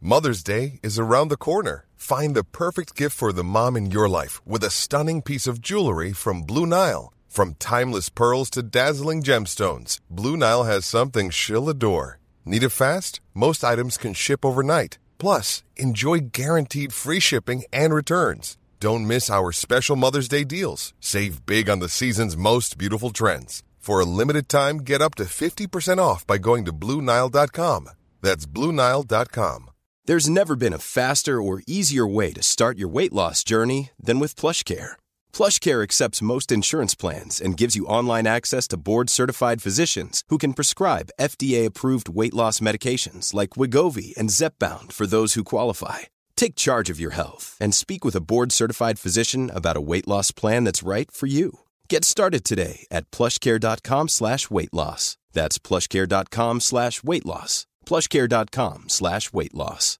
Mother's Day is around the corner. Find the perfect gift for the mom in your life with a stunning piece of jewelry from Blue Nile. From timeless pearls to dazzling gemstones, Blue Nile has something she'll adore. Need it fast? Most items can ship overnight. Plus, enjoy guaranteed free shipping and returns. Don't miss our special Mother's Day deals. Save big on the season's most beautiful trends. For a limited time, get up to 50% off by going to BlueNile.com. That's BlueNile.com. There's never been a faster or easier way to start your weight loss journey than with PlushCare. PlushCare accepts most insurance plans and gives you online access to board-certified physicians who can prescribe FDA-approved weight loss medications like Wegovy and Zepbound for those who qualify. Take charge of your health and speak with a board-certified physician about a weight loss plan that's right for you. Get started today at plushcare.com/weight loss. That's plushcare.com/weight loss. plushcare.com/weight loss.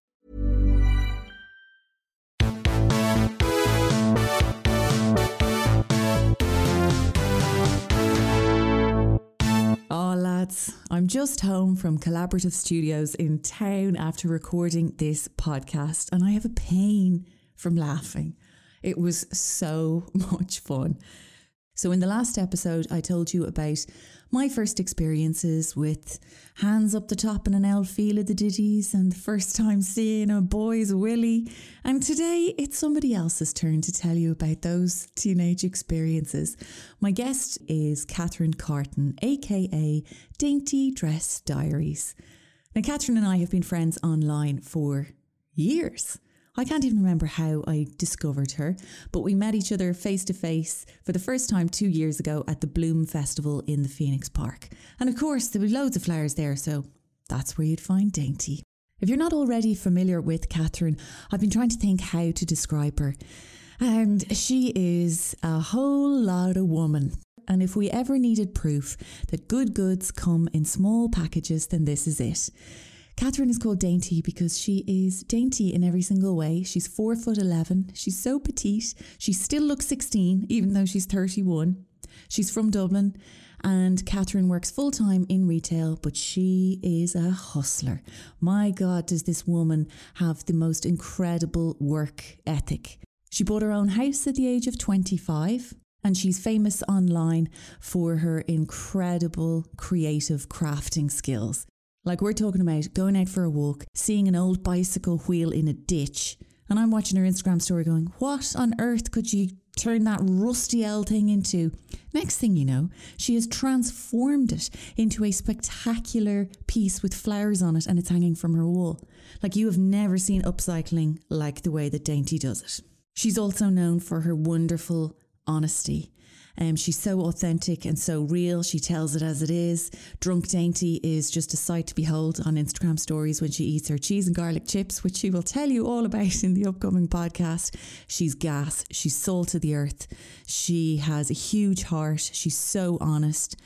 Oh, lads, I'm just home from Collaborative Studios in town after recording this podcast, and I have a pain from laughing. It was so much fun. So in the last episode, I told you about my first experiences with Hands Up the Top and an Owl Feel of the ditties and the first time seeing a boy's willy. And today it's somebody else's turn to tell you about those teenage experiences. My guest is Catherine Carton, aka Dainty Dress Diaries. Now, Catherine and I have been friends online for years. I can't even remember how I discovered her, but we met each other face to face for the first time 2 years ago at the Bloom Festival in the Phoenix Park. And of course, there were loads of flowers there, so that's where you'd find Dainty. If you're not already familiar with Catherine, I've been trying to think how to describe her. And she is a whole lot of woman. And if we ever needed proof that good goods come in small packages, then this is it. Catherine is called Dainty because she is dainty in every single way. She's 4'11". She's so petite. She still looks 16, even though she's 31. She's from Dublin, and Catherine works full-time in retail, but she is a hustler. My God, does this woman have the most incredible work ethic. She bought her own house at the age of 25, and she's famous online for her incredible creative crafting skills. Like, we're talking about going out for a walk, seeing an old bicycle wheel in a ditch, and I'm watching her Instagram story going, what on earth could you turn that rusty old thing into? Next thing you know, she has transformed it into a spectacular piece with flowers on it, and it's hanging from her wall. Like, you have never seen upcycling like the way that Dainty does it. She's also known for her wonderful honesty. She's so authentic and so real. She tells it as it is. Drunk Dainty is just a sight to behold on Instagram stories when she eats her cheese and garlic chips, which she will tell you all about in the upcoming podcast. She's gas. She's salt of the earth. She has a huge heart. She's so honest,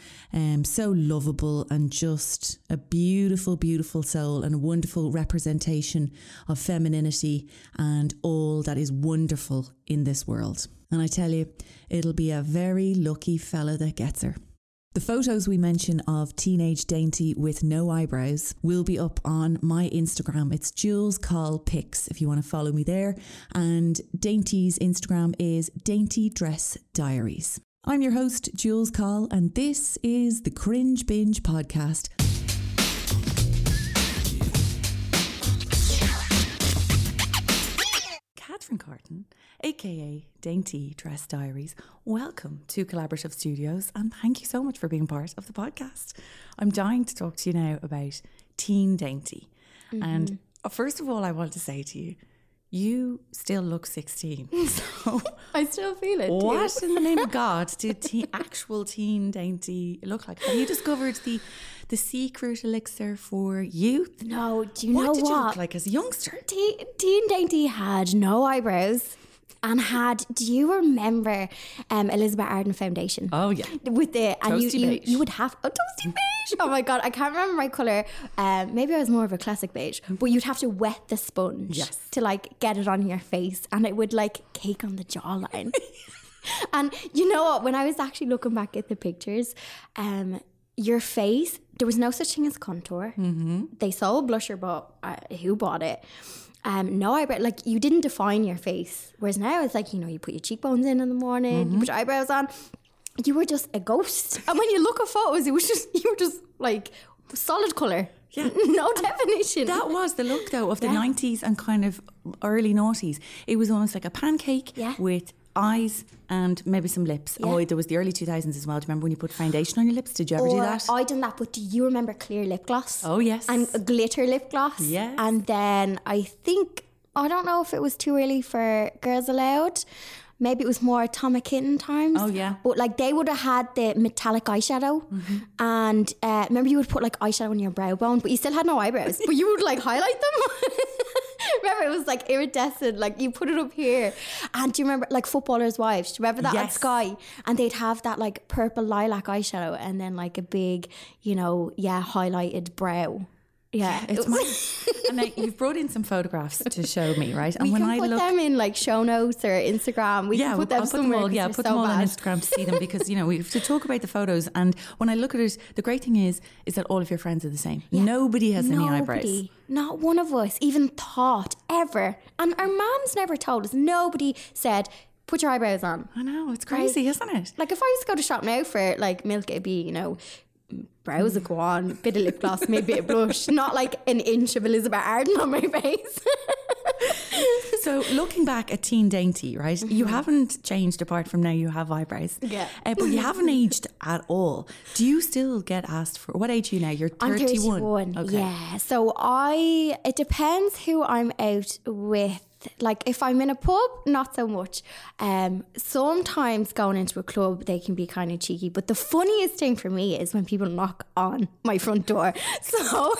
so lovable, and just a beautiful, beautiful soul and a wonderful representation of femininity and all that is wonderful in this world. And I tell you, it'll be a very lucky fella that gets her. The photos we mention of teenage Dainty with no eyebrows will be up on my Instagram. It's Jules Call Pics if you want to follow me there. And Dainty's Instagram is Dainty Dress Diaries. I'm your host, Jules Call, and this is the Cringe Binge Podcast. Catherine Carton, aka Dainty Dress Diaries, welcome to Collaborative Studios, and thank you so much for being part of the podcast. I'm dying to talk to you now about teen Dainty. Mm-hmm. And first of all, I want to say to you, you still look 16. So I still feel it. What in the name of God did actual teen Dainty look like? Have you discovered the secret elixir for youth? No, do you know what? What did you look like as a youngster? Teen Dainty had no eyebrows and had, do you remember Elizabeth Arden Foundation? Oh yeah. With the, and you would have a toasty beige. Oh my God, I can't remember my colour. Maybe I was more of a classic beige, but you'd have to wet the sponge to like get it on your face, and it would like cake on the jawline. And you know what, when I was actually looking back at the pictures, your face, there was no such thing as contour. They sold blusher, but who bought it? No eyebrow, like you didn't define your face. Whereas now it's like, you know, you put your cheekbones in the morning, you put your eyebrows on. You were just a ghost. And when you look at photos, you were just like solid colour. Yeah. No definition. That was the look though of the 90s and kind of early noughties. It was almost like a pancake with eyes and maybe some lips. Oh, there was the early 2000s as well. Do you remember when you put foundation on your lips? Did you ever do that? I done that, but do you remember clear lip gloss? Oh yes. And glitter lip gloss. Yes. And then I don't know if it was too early for Girls Aloud. Maybe it was more Atomic Kitten times. Oh, yeah. But like they would have had the metallic eyeshadow. And remember you would put like eyeshadow on your brow bone, but you still had no eyebrows. But you would like highlight them. Remember it was like iridescent, like you put it up here. And do you remember like Footballers' Wives? Do you remember that on Sky? And they'd have that like purple lilac eyeshadow and then like a big, you know, highlighted brow. Yeah, it's and now you've brought in some photographs to show me, right? And we can put them in like show notes or Instagram. We can put them somewhere. Put them all on Instagram to see them because you know we have to talk about the photos. And when I look at it, the great thing is that all of your friends are the same. Yeah. Nobody has any eyebrows. Not one of us even thought ever, and our moms never told us. Nobody said, put your eyebrows on. I know, it's crazy, isn't it? Like if I used to go to shop now for like milk, it'd be, you know, brows would go on, bit of lip gloss, maybe a bit of blush, not like an inch of Elizabeth Arden on my face. So looking back at Teen Dainty, right, you haven't changed apart from now you have eyebrows. Yeah. But you haven't aged at all. Do you still get asked for, what age are you now? You're 31. I'm 31, okay. Yeah. So it depends who I'm out with. Like if I'm in a pub, not so much. Sometimes going into a club, they can be kind of cheeky. But the funniest thing for me is when people knock on my front door. So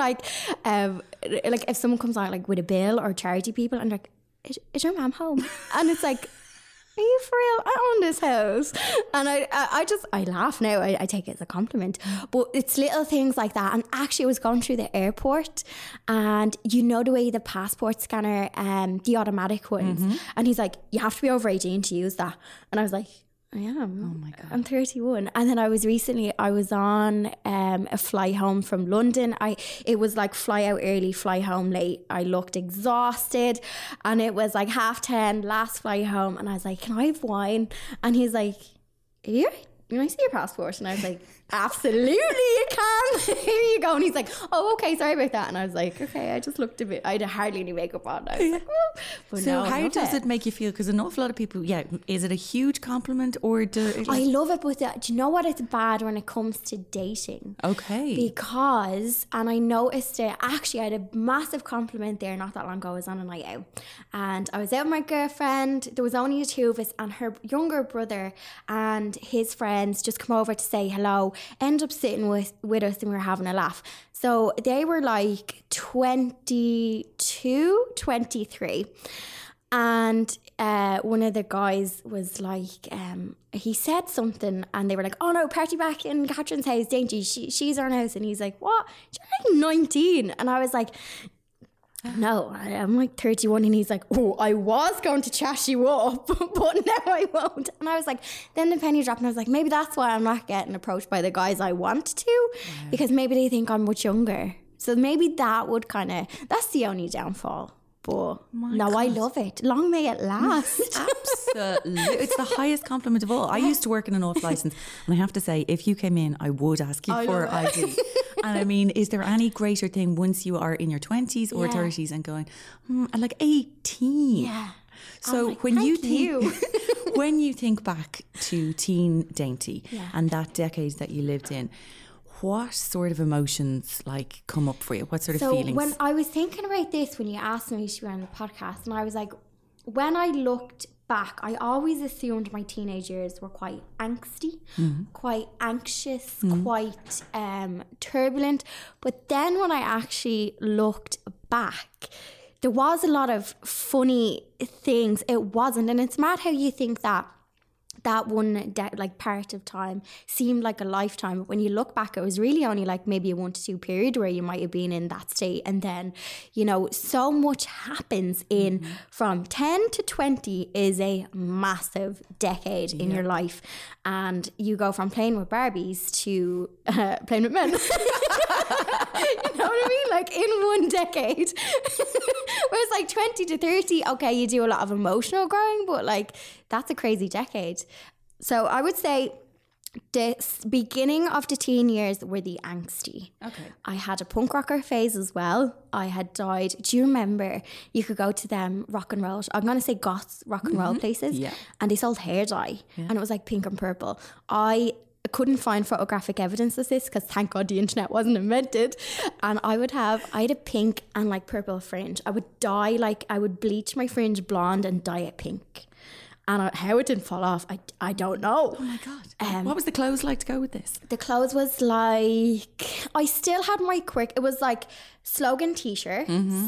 if someone comes out like with a bill or charity people, and like, is your mum home? And it's like, are you for real? I own this house. And I laugh now. I take it as a compliment. But it's little things like that. And actually I was going through the airport and you know the way the passport scanner, the automatic ones. And he's like, you have to be over 18 to use that. And I was like, I am. Oh my God. I'm 31. And then I was on a fly home from London. It was like fly out early, fly home late. I looked exhausted and it was like 10:30, last fly home. And I was like, can I have wine? And he's like, here, can I see your passport? And I was like, absolutely you can. Here you go. And he's like, oh, okay, sorry about that. And I was like, okay, I just looked a bit, I had hardly any makeup on. I was like, oh. But so how does it make you feel? Because an awful lot of people, is it a huge compliment or I love it, but do you know what, it's bad when it comes to dating. Okay. Because, and I noticed it, actually I had a massive compliment there not that long ago. I was on a night out and I was out with my girlfriend. There was only the two of us and her younger brother and his friends just come over to say hello, end up sitting with us and we were having a laugh. So they were like 22, 23. And one of the guys was like, he said something and they were like, oh no, party back in Catherine's house, Dainty, she's our house. And he's like, what? You're like 19. And I was like, no, I'm like 31. And he's like, oh, I was going to chash you up, but now I won't. And I was like, then the penny dropped and I was like, maybe that's why I'm not getting approached by the guys I want to, because maybe they think I'm much younger. So maybe that would that's the only downfall. But God. I love it. Long may it last. Absolutely. It's the highest compliment of all. I used to work in an off licence and I have to say, if you came in, I would ask you for ID. And I mean, is there any greater thing once you are in your 20s or 30s and going, I'm like 18? Yeah. So like, when you think back to Teen Dainty and that decade that you lived in, what sort of emotions come up for you? What sort of feelings? So when I was thinking about this, when you asked me to be on the podcast, and I was like, when I looked back, I always assumed my teenage years were quite angsty, quite anxious, quite turbulent. But then when I actually looked back, there was a lot of funny things. It wasn't. And it's mad how you think that that one like part of time seemed like a lifetime. But when you look back, it was really only like maybe a 1 to 2 period where you might have been in that state. And then, you know, so much happens in from 10 to 20 is a massive decade in your life. And you go from playing with Barbies to playing with men. You know what I mean? Like in one decade. Whereas like 20 to 30, okay, you do a lot of emotional growing, but like that's a crazy decade. So I would say the beginning of the teen years were the angsty. Okay. I had a punk rocker phase as well. I had died. Do you remember you could go to them rock and roll, I'm going to say goth rock and roll places, and they sold hair dye, and it was like pink and purple. I couldn't find photographic evidence of this because thank God the internet wasn't invented. And I had a pink and like purple fringe. I would bleach my fringe blonde and dye it pink. And how it didn't fall off, I don't know. Oh my God. What was the clothes like to go with this? The clothes was like, I still had my it was like slogan t-shirts.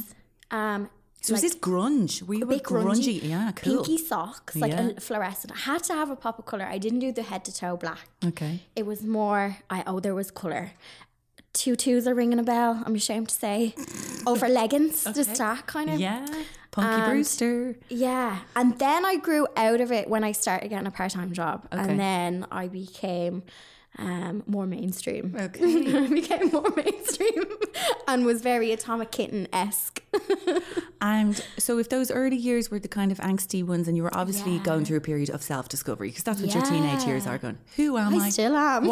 So was this grunge? We were grungy. Yeah, cool. Pinky socks, like a fluorescent. I had to have a pop of colour. I didn't do the head to toe black. Okay. It was more, there was colour. Tutus are ringing a bell, I'm ashamed to say. Over leggings, just that kind of. Yeah, Punky Brewster. Yeah, and then I grew out of it when I started getting a part-time job. Okay. And then I became more mainstream. Okay. I became more mainstream and was very Atomic Kitten-esque. And so if those early years were the kind of angsty ones, and you were obviously going through a period of self-discovery, because that's what your teenage years are going, who am I? I still am.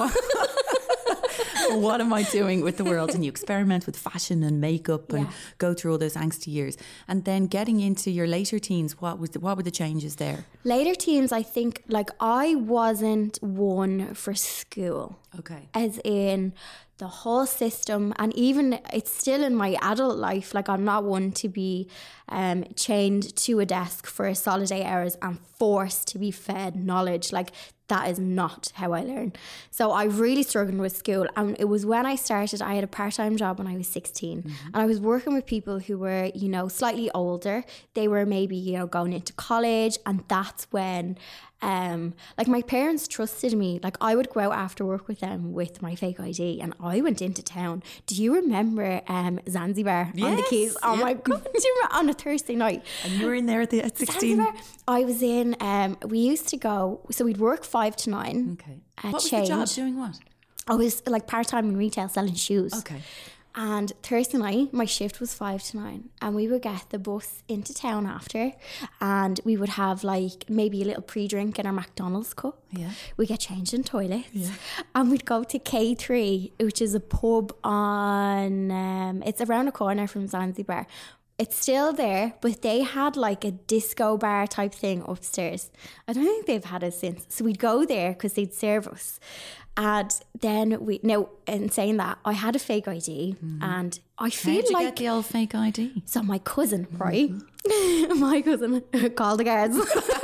What am I doing with the world? And you experiment with fashion and makeup and go through all those angsty years. And then getting into your later teens, what were the changes there? Later teens, I think, like, I wasn't one for school. Okay. As in the whole system, and even it's still in my adult life, like I'm not one to be chained to a desk for a solid 8 hours and forced to be fed knowledge. Like, that is not how I learn. So I really struggled with school. And it was when I started, I had a part-time job when I was 16. And I was working with people who were, you know, slightly older. They were maybe, you know, going into college. And that's when, like, my parents trusted me. Like, I would go out after work with them with my fake ID. And I went into town. Do you remember Zanzibar on the Keys? Oh my God. Do you remember on a Thursday night? And you were in there at 16? Zanzibar. I was in, we used to go, so we'd work 5 to 9. Okay. What was the job? Doing what? I was like part-time in retail selling shoes. Okay. And Thursday night, my shift was 5 to 9. And we would get the bus into town after. And we would have like maybe a little pre-drink in our McDonald's cup. Yeah. We'd get changed in toilets. Yeah. And we'd go to K3, which is a pub on, it's around the corner from Zanzibar. It's still there, but they had like a disco bar type thing upstairs. I don't think they've had it since. So we'd go there because they'd serve us. And then in saying that, I had a fake ID and I feel How'd you like... get the old fake ID? So my cousin, right? My cousin, called the guards.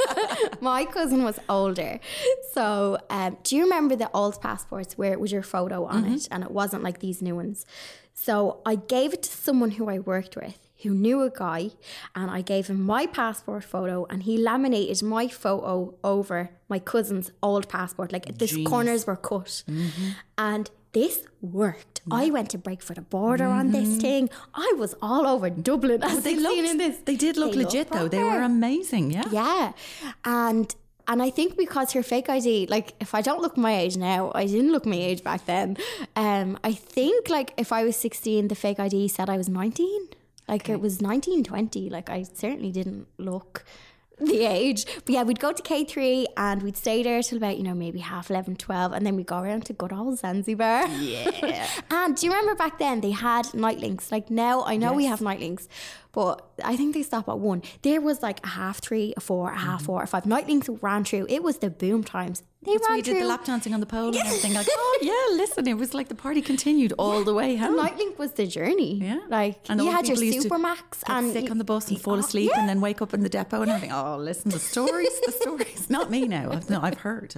My cousin was older. So do you remember the old passports where it was your photo on it and it wasn't like these new ones? So I gave it to someone who I worked with, who knew a guy, and I gave him my passport photo and he laminated my photo over my cousin's old passport. Like the corners were cut. And this worked. I went to break for the border on this thing. I was all over Dublin as 16 in this. They did look legit though. They were amazing, yeah. Yeah. And I think because her fake ID, like if I don't look my age now, I didn't look my age back then. I think like if I was 16, the fake ID said I was 19. Like it was 19, 20. Like I certainly didn't look the age. But yeah, we'd go to K3 and we'd stay there till about, you know, maybe 11:30, 12. And then we'd go around to good old Zanzibar. Yeah. And do you remember back then they had night links? Like now, I know we have night links, but I think they stop at 1. There was like a 3:30, a 4, a 4:30, a 5. Night links ran through. It was the boom times. They That's ran we through. Did the lap dancing on the pole and everything. Like, oh yeah, listen, it was like the party continued all the way home. The night link was the journey. Yeah. Like and you had your Supermax and sick on the bus and fall asleep and then wake up in the depot and everything. Oh, listen, the stories. Not me now. I've heard.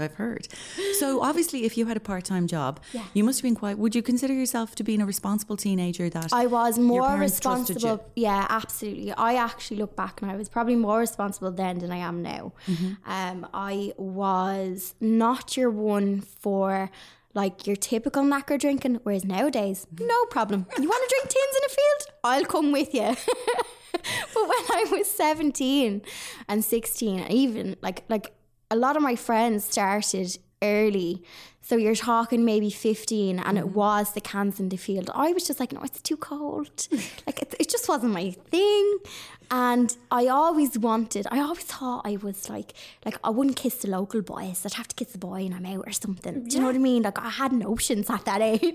So obviously if you had a part-time job, you must have been would you consider yourself to be a responsible teenager that I was more responsible? Yeah, absolutely. I actually look back and I was probably more responsible then than I am now. I was not your one for like your typical knackered drinking, whereas nowadays, no problem. You want to drink tins in a field? I'll come with you. But when I was 17 and 16, even like a lot of my friends started early. So you're talking maybe 15 and it was the cans in the field. I was just like, no, it's too cold. Like it just wasn't my thing. And I always thought I was like I wouldn't kiss the local boys. I'd have to kiss the boy and I'm out or something. Do you know what I mean? Like I had notions at that age.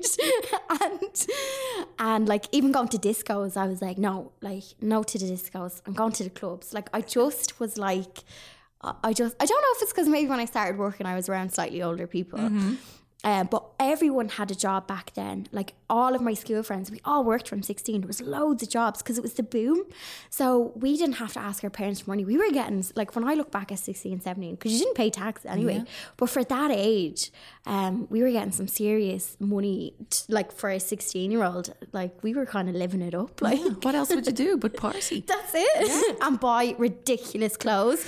and like even going to discos, I was like, no to the discos. I'm going to the clubs. Like I just was like, I don't know if it's because maybe when I started working I was around slightly older people, but everyone had a job back then. Like all of my school friends, we all worked from 16. There was loads of jobs because it was the boom. So we didn't have to ask our parents for money. We were getting, like when I look back at 16, 17, because you didn't pay tax anyway, but for that age we were getting some serious money like for a 16-year-old. Like we were kind of living it up. Like what else would you do but party? That's it. And buy ridiculous clothes.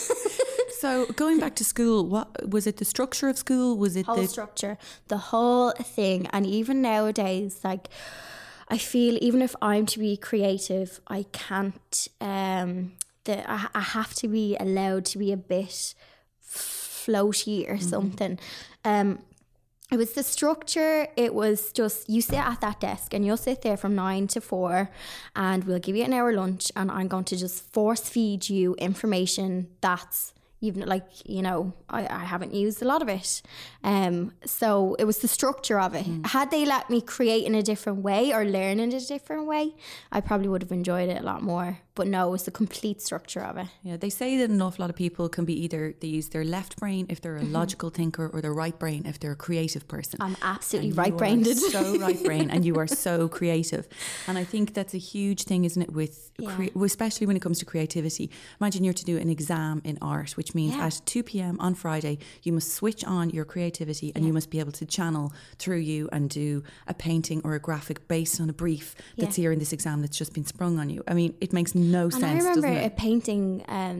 So going back to school, what was it? The structure of school? Was it the structure, the whole thing? And even nowadays, like I feel even if I'm to be creative, I can't. I have to be allowed to be a bit floaty or something. It was the structure. It was just, you sit at that desk and you'll sit there from 9 to 4 and we'll give you an hour lunch and I'm going to just force feed you information that's even like, you know, I haven't used a lot of it. So it was the structure of it. Had they let me create in a different way or learn in a different way, I probably would have enjoyed it a lot more. But no, it's the complete structure of it. Yeah, they say that an awful lot of people can be either they use their left brain if they're a logical thinker or their right brain if they're a creative person. I'm absolutely right-brained. So right-brained and you are so creative. And I think that's a huge thing, isn't it, with especially when it comes to creativity. Imagine you're to do an exam in art, which means at 2 p.m. on Friday, you must switch on your creativity and you must be able to channel through you and do a painting or a graphic based on a brief that's here in this exam that's just been sprung on you. I mean, it makes no sense, I remember doesn't it? a painting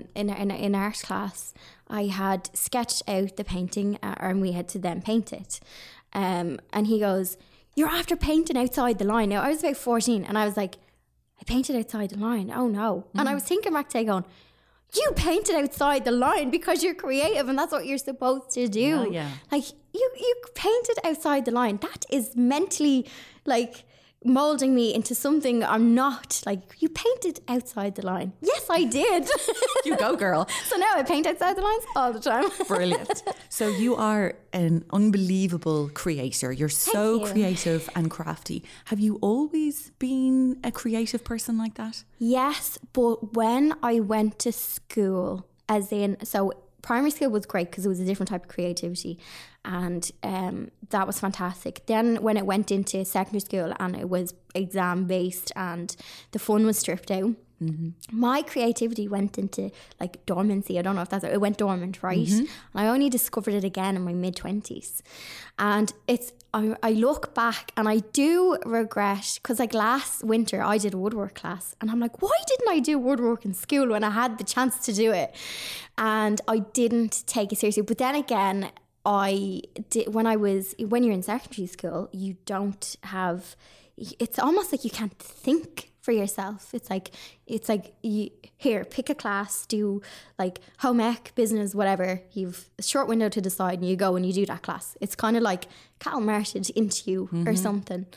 in art class. I had sketched out the painting and we had to then paint it. And he goes, "You're after painting outside the line." Now, I was about 14 and I was like, "I painted outside the line? Oh no." And I was thinking back today going, you painted outside the line because you're creative and that's what you're supposed to do. Like you painted outside the line. That is mentally like molding me into something I'm not. Like, you painted outside the line. Yes, I did. You go, girl. So now I paint outside the lines all the time. Brilliant. So you are an unbelievable creator. You're so creative and crafty. Have you always been a creative person like that? Yes, but when I went to school, as in, so primary school was great because it was a different type of creativity, and that was fantastic. Then when it went into secondary school and it was exam based and the fun was stripped out, my creativity went into like dormancy. I don't know if it went dormant, right? And I only discovered it again in my mid-20s. And I look back and I do regret, because like last winter I did a woodwork class and I'm like, why didn't I do woodwork in school when I had the chance to do it? And I didn't take it seriously. But then again, I did, when you're in secondary school, you don't have, it's almost like you can't think for yourself. It's like you, here, pick a class, do like home ec, business, whatever. You've a short window to decide and you go and you do that class. It's kind of like cattle marted into you or something.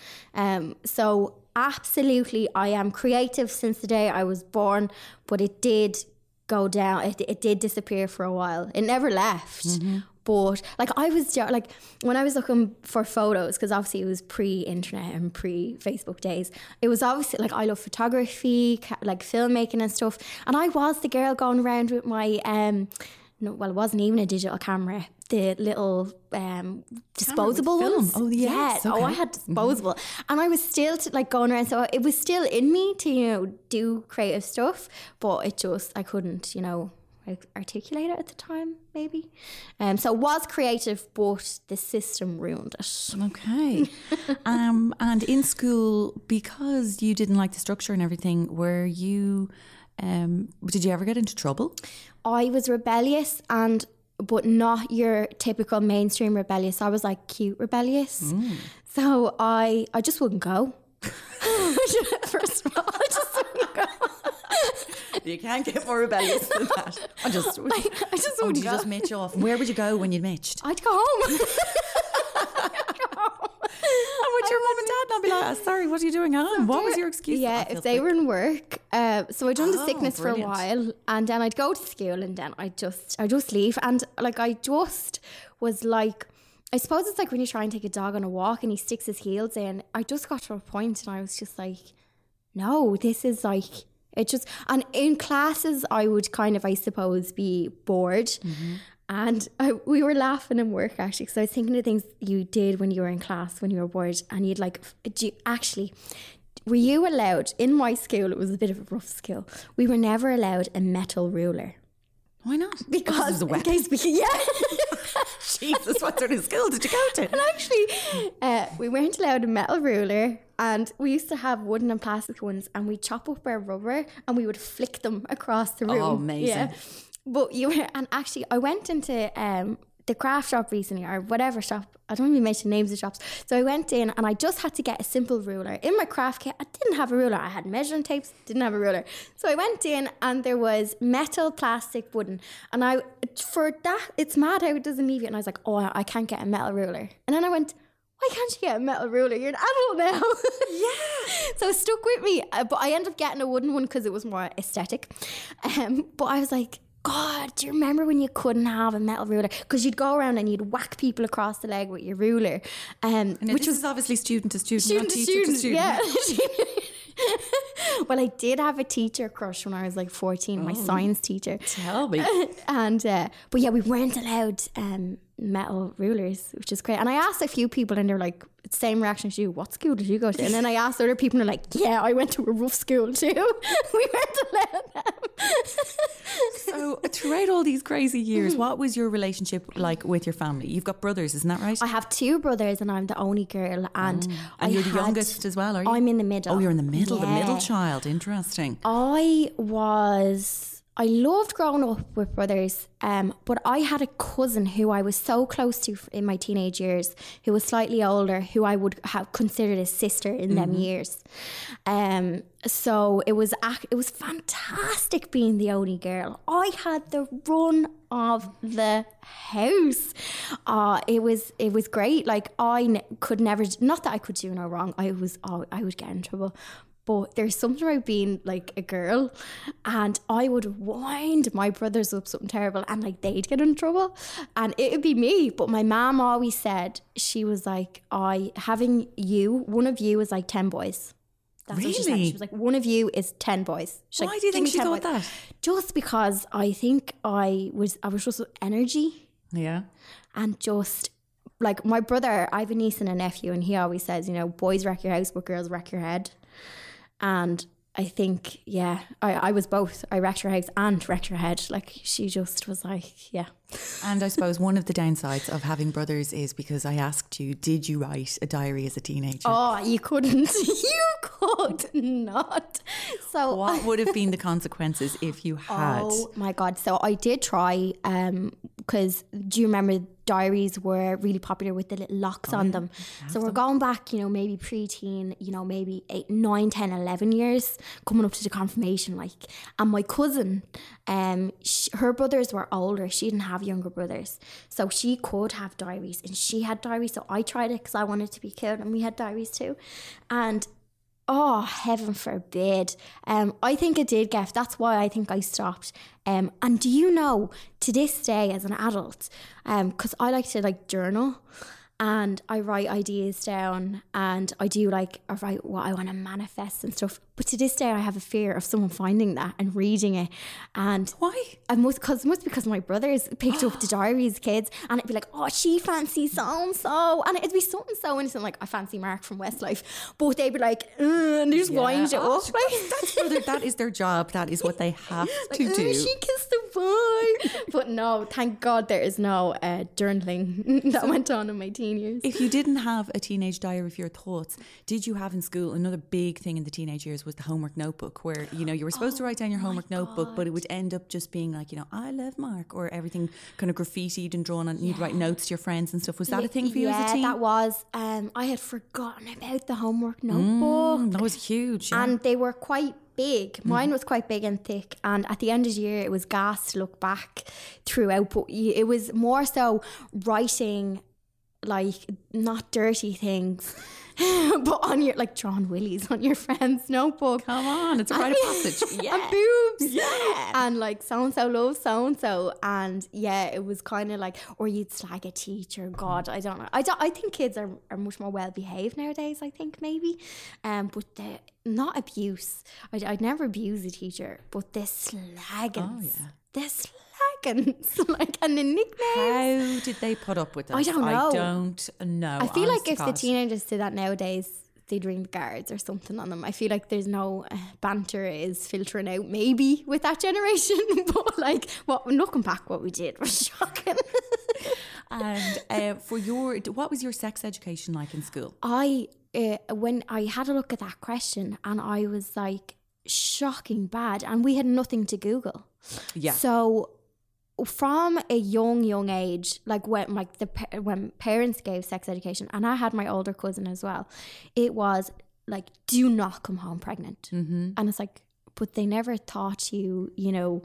So absolutely, I am creative since the day I was born, but it did go down. It did disappear for a while. It never left. But like I was like, when I was looking for photos, because obviously it was pre-internet and pre-Facebook days, it was obviously like I love photography, like filmmaking and stuff. And I was the girl going around with my it wasn't even a digital camera, the little disposable ones. Oh yes. Yeah. Okay. Oh, I had disposable, and I was still like going around. So it was still in me to do creative stuff, but it just I couldn't articulate it at the time, maybe. So it was creative, but the system ruined it. Okay. And in school, because you didn't like the structure and everything, were you... did you ever get into trouble? I was rebellious, but not your typical mainstream rebellious. I was like cute rebellious. So I just wouldn't go. First of all, I just wouldn't go. You can't get more rebellious than that. I just wouldn't go. You just mitch off? Where would you go when you mitched? I'd go home. And would your mum and dad not be like, sorry, what are you doing home? What was your excuse? Yeah, if they were in work. So I'd done the sickness for a while, and then I'd go to school, and then I'd just leave. And like, I just was like, I suppose it's like when you try and take a dog on a walk and he sticks his heels in. I just got to a point and I was just like, no, this is like, it just, and in classes I would kind of, I suppose, be bored. And we were laughing in work actually, because I was thinking of things you did when you were in class, when you were bored, and you'd like, were you allowed, in my school, it was a bit of a rough school, we were never allowed a metal ruler. Why not? Because in case Jesus, what sort of school did you go to? And actually, we weren't allowed a metal ruler, and we used to have wooden and plastic ones, and we'd chop up our rubber and we would flick them across the room. Oh, amazing. Yeah. But and actually I went into the craft shop recently, or whatever shop, I don't even mention names of shops. So I went in and I just had to get a simple ruler. In my craft kit, I didn't have a ruler. I had measuring tapes, didn't have a ruler. So I went in and there was metal, plastic, wooden. And it's mad how it doesn't leave you. And I was like, oh, I can't get a metal ruler. And then I went, why can't you get a metal ruler? You're an adult now. Yeah. So it stuck with me. But I ended up getting a wooden one because it was more aesthetic. But I was like, God, do you remember when you couldn't have a metal ruler? Because you'd go around and you'd whack people across the leg with your ruler. Which was obviously student to student, not teacher to student. Yeah. Well, I did have a teacher crush when I was like 14, my science teacher. Tell me. And but yeah, we weren't allowed metal rulers, which is great. And I asked a few people and they're like, same reaction as you, what school did you go to? And then I asked other people and they're like, yeah, I went to a rough school too. We weren't allowed them. So throughout all these crazy years, what was your relationship like with your family? You've got brothers, isn't that right? I have two brothers and I'm the only girl. And you're the youngest as well, are you? I'm in the middle. Oh, you're in the middle, yeah. The middle child. Interesting. I loved growing up with brothers, but I had a cousin who I was so close to in my teenage years, who was slightly older, who I would have considered a sister in them years. So it was fantastic being the only girl. I had the run of the house. It was great. Like I could never, not that I could do no wrong. I would get in trouble. But there's something about being like a girl, and I would wind my brothers up something terrible and like they'd get in trouble and it would be me. But my mom always said, she was like, having you, one of you is like 10 boys. That's what she said. She was like, one of you is 10 boys. She's Why like, do you think she thought boys. that? Just because I think I was just energy. Yeah. And just like my brother, I have a niece and a nephew, and he always says, boys wreck your house, but girls wreck your head. And I think, yeah, I was both. I wrecked her house and wrecked her head. Like, she just was like, yeah. And I suppose one of the downsides of having brothers is because I asked you, did you write a diary as a teenager? Oh, you couldn't. You could not. So what would have been the consequences if you had? Oh my God. So I did try, because do you remember diaries were really popular with the little locks on them? So we're going back, maybe preteen, maybe 8, 9, 10, 11 years, coming up to the confirmation, like. And my cousin, her brothers were older. She didn't have younger brothers, so she could have diaries, and she had diaries. So I tried it because I wanted to be cute, and we had diaries too. And oh, heaven forbid. I think it did get, that's why I think I stopped. And do you know, to this day as an adult, because I like to journal, and I write ideas down, and I write what I want to manifest and stuff. But to this day, I have a fear of someone finding that and reading it. And why? It must because my brothers picked up the diaries, kids, and it'd be like, oh, she fancies so-and-so. And it'd be so-and-so innocent, like, I fancy Mark from Westlife. But they'd be like, and they just wind it up. That is their job. That is what they have to do. She kissed the fine. But no, thank God there is no journaling that went on in my teen years. If you didn't have a teenage diary of your thoughts, did you have in school, another big thing in the teenage years was the homework notebook, where, you know, you were supposed to write down your homework notebook, but it would end up just being like, you know, I love Mark, or everything kind of graffitied and drawn on, and you'd write notes to your friends and stuff. Was that a thing for you as a teen? Yeah, that was. I had forgotten about the homework notebook. That was huge. Yeah. And they were quite big. Mine was quite big and thick, and at the end of the year it was gas to look back throughout, but it was more so writing, like, not dirty things, but on your, like, drawing willies on your friend's notebook. Come on, it's a rite of passage. Yeah. And boobs. Yeah. And like, so-and-so loves so-and-so. And yeah, it was kind of like, or you'd slag a teacher. God, I don't know. I think kids are much more well behaved nowadays, I think, maybe. But not abuse. I'd never abuse a teacher, but the slaggins. Oh, yeah. The slaggins, like, and the nicknames. How did they put up with that? I don't know. I don't know. I feel like if the teenagers did that nowadays, they'd ring the guards or something on them. I feel like there's no banter is filtering out maybe with that generation. But like, looking back, what we did was shocking. And what was your sex education like in school? When I had a look at that question, and I was like, shocking bad, and we had nothing to Google. Yeah. So from a young age, like when parents gave sex education, and I had my older cousin as well, it was like, do not come home pregnant. Mm-hmm. And it's like, but they never taught you, you know,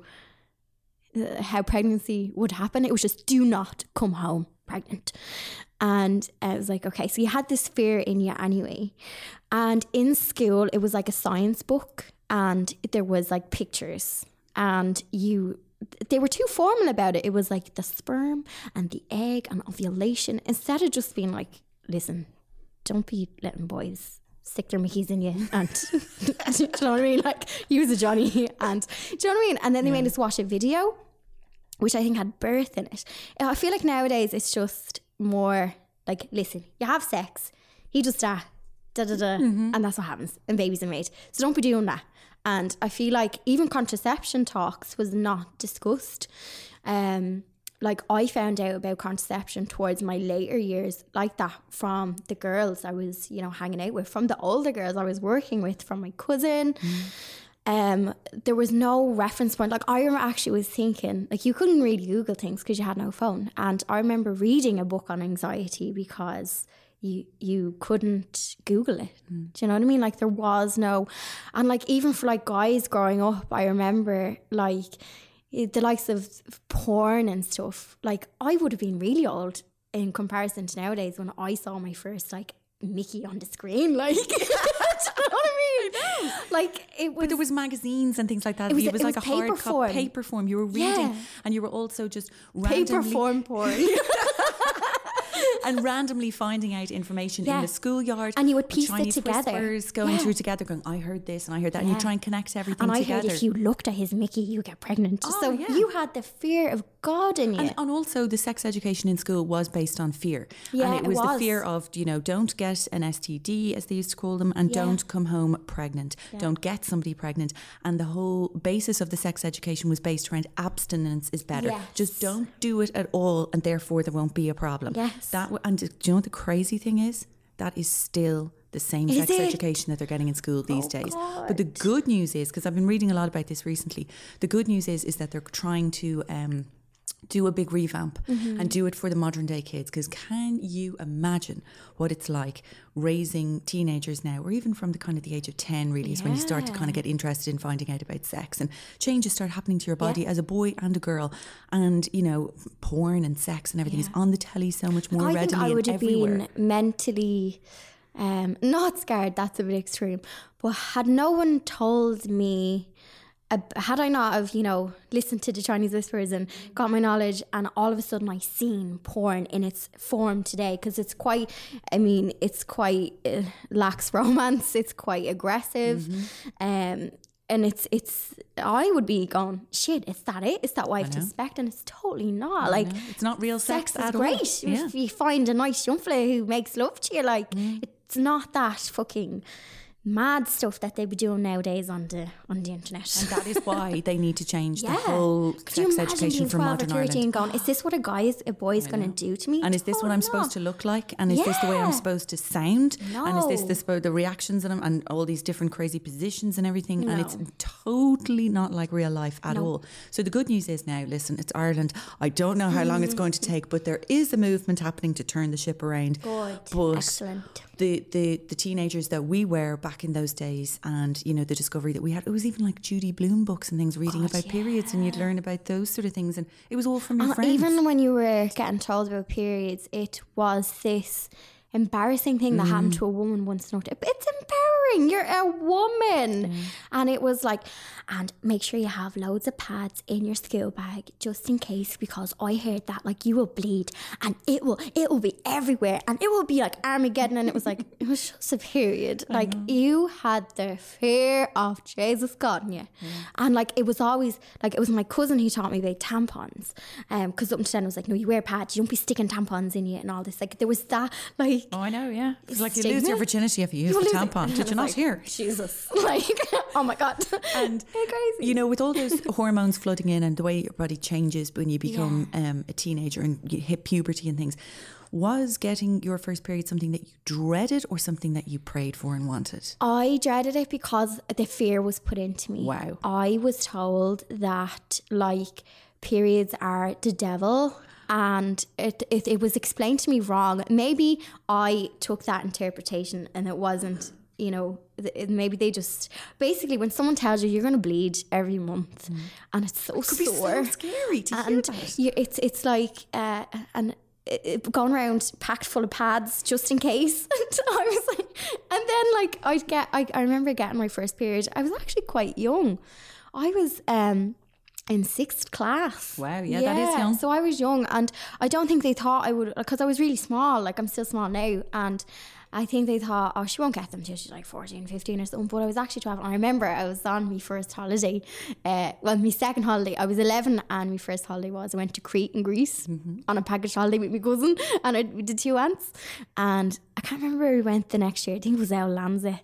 how pregnancy would happen. It was just, do not come home pregnant. And I was like, okay, so you had this fear in you anyway. And in school, it was like a science book, and there was like pictures, and they were too formal about it. It was like the sperm and the egg and ovulation, instead of just being like, listen, don't be letting boys stick their mickeys in you, and do you know what I mean? Like, use a Johnny, and do you know what I mean? And then they made us watch a video, which I think had birth in it. I feel like nowadays it's just more like, listen, you have sex, he does that, and that's what happens, and babies are made. So don't be doing that. And I feel like even contraception talks was not discussed. Like, I found out about contraception towards my later years like that from the girls I was, you know, hanging out with, from the older girls I was working with, from my cousin. There was no reference point. Like, I actually was thinking, like, you couldn't really Google things because you had no phone. And I remember reading a book on anxiety because you couldn't Google it. Do you know what I mean? Like, there was no, and like, even for like guys growing up, I remember like the likes of porn and stuff. Like, I would have been really old in comparison to nowadays when I saw my first like Mickey on the screen. Like, do you know what I mean? Like, it was. But there was magazines and things like that. It was like a hard paper form. You were reading, and you were also just randomly paper form porn. And randomly finding out information in the schoolyard. And you would piece Chinese it together. Whispers going through together, going, I heard this and I heard that. And you try and connect everything together. And I heard if you looked at his Mickey, you get pregnant. So you had the fear of God in you. And also the sex education in school was based on fear. Yeah, and it was the fear of, you know, don't get an STD, as they used to call them, and don't come home pregnant. Yeah. Don't get somebody pregnant. And the whole basis of the sex education was based around abstinence is better. Yes. Just don't do it at all, and therefore there won't be a problem. Yes. And do you know what the crazy thing is? That is still the same sex education that they're getting in school these days. God. But the good news is, because I've been reading a lot about this recently, the good news is that they're trying to do a big revamp and do it for the modern day kids. Because can you imagine what it's like raising teenagers now, or even from the kind of the age of 10 really is when you start to kind of get interested in finding out about sex, and changes start happening to your body as a boy and a girl, and you know, porn and sex and everything is on the telly so much more readily and everywhere. I would have been mentally not scared, that's a bit extreme, but had no one told me, had I not have, you know, listened to the Chinese Whispers and got my knowledge, and all of a sudden I seen porn in its form today, because it's quite, I mean, it's quite lacks romance, it's quite aggressive, and it's I would be going, shit, is that it? Is that what I have to expect? And it's totally not. Like, it's not real sex at all. Great. If you find a nice young fella who makes love to you, like, it's not that fucking mad stuff that they be doing nowadays on the internet. And that is why they need to change the whole sex education for modern Ireland. Going, is this what a boy is going to do to me? And is this what I'm supposed to look like? And is this the way I'm supposed to sound? No. And is this the reactions and all these different crazy positions and everything? No. And it's totally not like real life at all. So the good news is now, listen, it's Ireland. I don't know how long it's going to take, but there is a movement happening to turn the ship around. Good. But excellent. The teenagers that we were back in those days, and you know, the discovery that we had, it was even like Judy Blume books and things, reading about periods, and you'd learn about those sort of things, and it was all from your friends. Even when you were getting told about periods, it was this embarrassing thing that happened to a woman once. It's empowering. You're a woman. And it was like, and make sure you have loads of pads in your school bag just in case, because I heard that like you will bleed and it will be everywhere and it will be like Armageddon. And it was like, it was just a period. Like you had the fear of Jesus God in you. And like it was always like, it was my cousin who taught me about tampons, because up to then it was like, no, you wear pads, you don't be sticking tampons in you and all this. Like there was that, like, oh, I know, yeah. It's like you lose your virginity if you use the tampon. Did you not hear? Jesus. Like, oh my God. And, crazy. you know, with all those hormones flooding in and the way your body changes when you become a teenager and you hit puberty and things, was getting your first period something that you dreaded or something that you prayed for and wanted? I dreaded it because the fear was put into me. Wow. I was told that, like, periods are the devil. And it was explained to me wrong. Maybe I took that interpretation and it wasn't, you know, maybe they just, basically when someone tells you you're going to bleed every month and it's so sore. It could be so scary to hear that. It's like, going around packed full of pads just in case. And I was like, and then like I remember getting my first period. I was actually quite young. I was, in 6th class. Wow, yeah, that is young. So I was young, and I don't think they thought I would, because I was really small, like I'm still small now, and I think they thought, oh, she won't get them till she's like 14, 15 or something. But I was actually 12, and I remember I was on my first holiday, my second holiday. I was 11, and my first holiday was I went to Crete in Greece on a package holiday with my cousin, and we did 2 aunts, and I can't remember where we went the next year. I think it was El Lanza.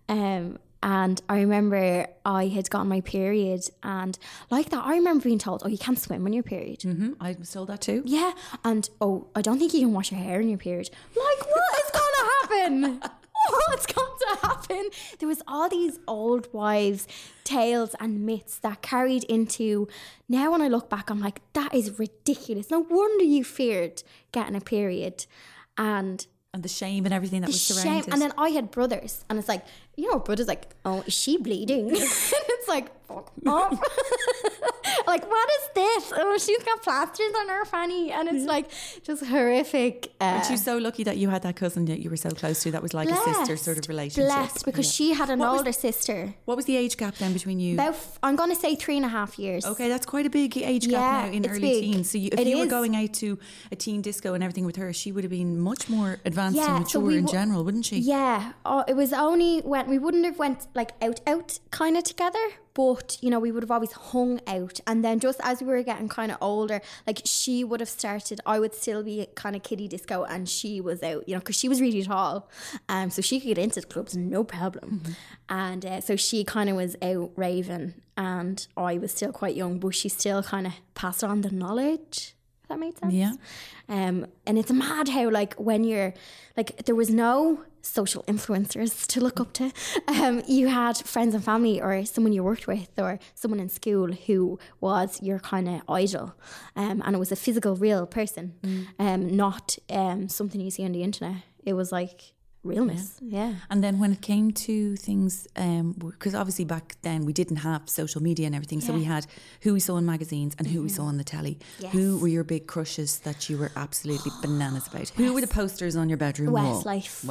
And I remember I had gotten my period, and like that, I remember being told, oh, you can't swim on your period. I was told that too. Yeah. And, oh, I don't think you can wash your hair on your period. Like, what is going to happen? What's going to happen? There was all these old wives' tales and myths that carried into, now when I look back, I'm like, that is ridiculous. No wonder you feared getting a period. And the shame and everything that was surrounded. And then I had brothers, and it's like, you know, brothers like, oh, is she bleeding? And it's like, fuck off. Like, what is this? Oh, she's got plasters on her fanny, and it's like just horrific. Aren't you so lucky that you had that cousin that you were so close to that was like a sister sort of relationship? Blessed, because she had an older sister. What was the age gap then between you? About, I'm going to say 3.5 years. Okay, that's quite a big age gap now in early teens. So if you were going out to a teen disco and everything with her, she would have been much more advanced and mature in general, wouldn't she? Yeah. It was only when we wouldn't have went like out kind of together. But, you know, we would have always hung out. And then just as we were getting kind of older, like she would have started, I would still be kind of kiddie disco and she was out, you know, because she was really tall. So she could get into the clubs, no problem. And so she kind of was out raving, and I was still quite young, but she still kind of passed on the knowledge. If that made sense? Yeah. And it's mad how, like, when you're, like, there was no social influencers to look up to. You had friends and family or someone you worked with or someone in school who was your kind of idol, and it was a physical real person, not something you see on the internet. It was like realness. Yeah. And then when it came to things, because obviously back then we didn't have social media and everything, so we had who we saw in magazines and who we saw on the telly. Who were your big crushes that you were absolutely bananas about? Who were the posters on your bedroom wall?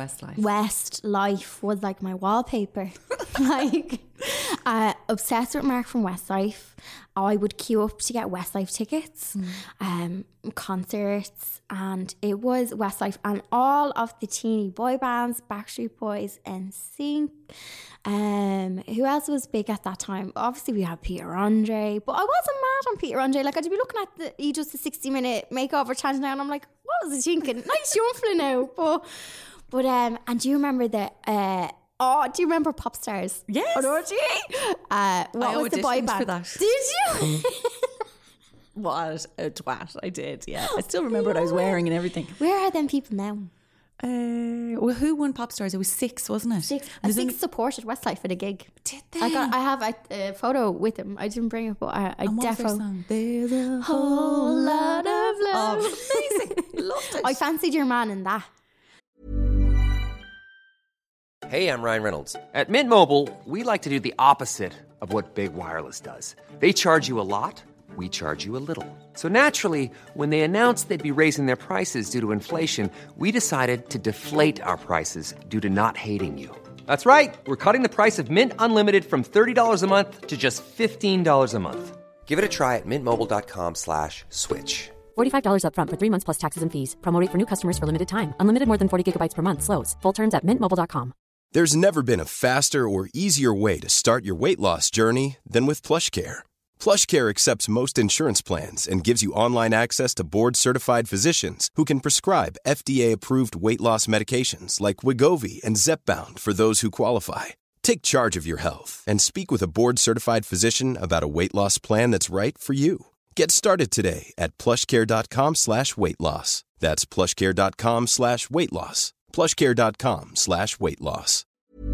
Westlife was like my wallpaper. Like, obsessed with Mark from Westlife. I would queue up to get Westlife tickets, concerts, and it was Westlife and all of the teeny boy bands, Backstreet Boys, NSYNC. Who else was big at that time? Obviously we had Peter Andre, but I wasn't mad on Peter Andre. Like, I'd be looking at he does the 60-minute makeover challenge now, and I'm like, what was he thinking? Nice young fella now. But and do you remember that Oh, do you remember Pop Stars? Yes. What was the boy band? For that. Did you? What a twat. I did, yeah. I still remember what I was wearing and everything. Where are them people now? Well, who won Pop Stars? It was Six, wasn't it? Six supported Westlife for the gig. Did they? I have a photo with him. I didn't bring it, but I definitely. There's a whole lot of love. Amazing. Loved it. I fancied your man in that. Hey, I'm Ryan Reynolds. At Mint Mobile, we like to do the opposite of what Big Wireless does. They charge you a lot. We charge you a little. So naturally, when they announced they'd be raising their prices due to inflation, we decided to deflate our prices due to not hating you. That's right. We're cutting the price of Mint Unlimited from $30 a month to just $15 a month. Give it a try at mintmobile.com/switch. $45 up front for 3 months plus taxes and fees. Promo rate for new customers for limited time. Unlimited more than 40 gigabytes per month. Slows full terms at mintmobile.com. There's never been a faster or easier way to start your weight loss journey than with PlushCare. PlushCare accepts most insurance plans and gives you online access to board-certified physicians who can prescribe FDA-approved weight loss medications like Wegovy and Zepbound for those who qualify. Take charge of your health and speak with a board-certified physician about a weight loss plan that's right for you. Get started today at plushcare.com/weight-loss. That's plushcare.com/weight-loss. plushcare.com/weight-loss.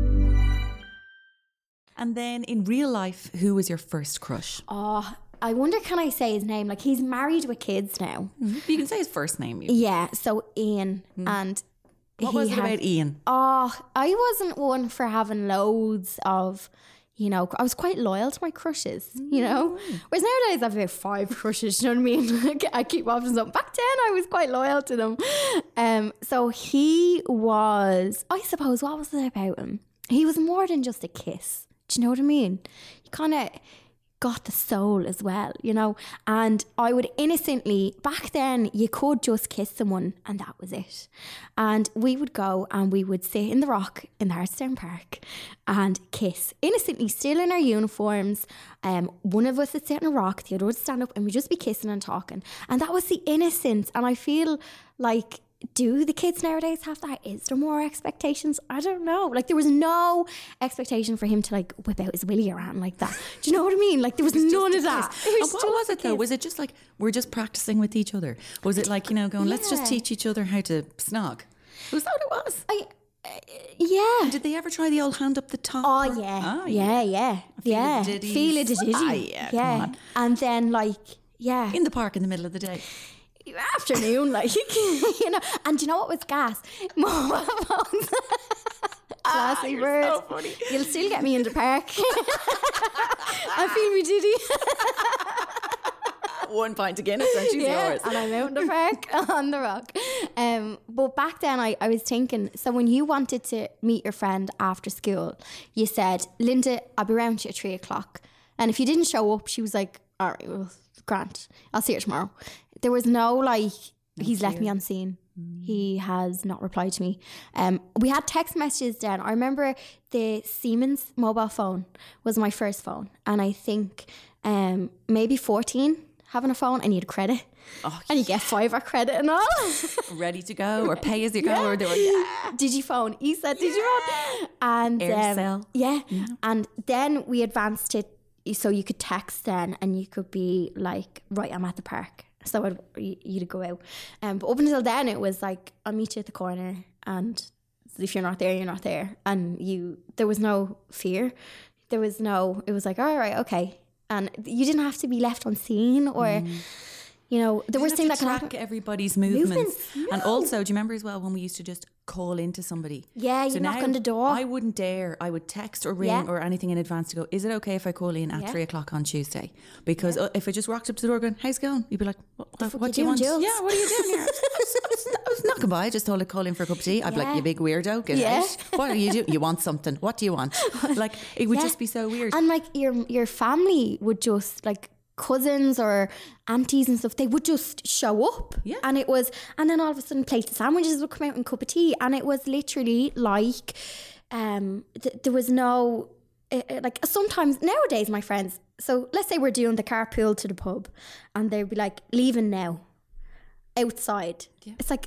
And then in real life, who was your first crush? Oh, I wonder, can I say his name? Like, he's married with kids now. Mm-hmm. You can say his first name. Yeah, so Ian. And what was it about Ian? Oh, I wasn't one for having loads of, you know, I was quite loyal to my crushes, you know. Whereas nowadays I have about 5 crushes, you know what I mean? I keep options up. Back then I was quite loyal to them. So he was, I suppose, what was it about him? He was more than just a kiss. Do you know what I mean? He kind of got the soul as well, you know. And I would innocently, back then you could just kiss someone and that was it. And we would go and we would sit in the Rock in the Hartstown Park and kiss innocently, still in our uniforms. One of us would sit in a rock, the other would stand up, and we'd just be kissing and talking. And that was the innocence. And I feel like, do the kids nowadays have that? Is there more expectations? I don't know. Like, there was no expectation for him to like whip out his willy around like that. Do you know what I mean? Like, there was none of that. And what was it though? Was it just like, we're just practicing with each other? Was it like, you know, going, let's just teach each other how to snog? Was that what it was? Yeah. Did they ever try the old hand up the top? Oh, yeah. Feel it, yeah. And then like, yeah. In the park in the middle of the day. Afternoon, like, you know. And do you know what was gas? Mobile phones. Classy bird. So funny. You'll still get me in the park. I feel me diddy. 1 pint of Guinness and she's yours. And I'm out in the park on the Rock. But back then I was thinking, so when you wanted to meet your friend after school, you said, Linda, I'll be around you at 3 o'clock. And if you didn't show up, she was like, all right, well, Grant, I'll see you tomorrow. There was no like, he's left me on scene. He has not replied to me. We had text messages then. I remember the Siemens mobile phone was my first phone. And I think maybe 14, having a phone, I need credit. Oh, and you get $5 credit and all. Ready to go, or pay as you go. Or they were, Digiphone. He said Digiphone. And Aircell. Yeah. And then we advanced it so you could text then and you could be like, right, I'm at the park. So you'd go out. But up until then, it was like, I'll meet you at the corner. And if you're not there, you're not there. And there was no fear. It was like, all right, okay. And you didn't have to be left on scene or... You know, the worst thing that can happen. Track everybody's movements. No. And also, do you remember as well when we used to just call into somebody? Yeah, you knock on the door. I wouldn't dare. I would text or ring or anything in advance to go, is it okay if I call in at 3 o'clock on Tuesday? Because if I just walked up to the door going, how's it going? You'd be like, what do you want? Jules? Yeah, what are you doing here? I was knocking by. I just told her to call in for a cup of tea. I'd be like, you big weirdo, get out. What are you doing? You want something. What do you want? Like, it would just be so weird. And like your family would just like, cousins or aunties and stuff, they would just show up. Yeah. And then all of a sudden plates of sandwiches would come out and a cup of tea, and it was literally like there was no like, sometimes nowadays my friends, so let's say we're doing the carpool to the pub and they'd be like, leaving now outside. It's like,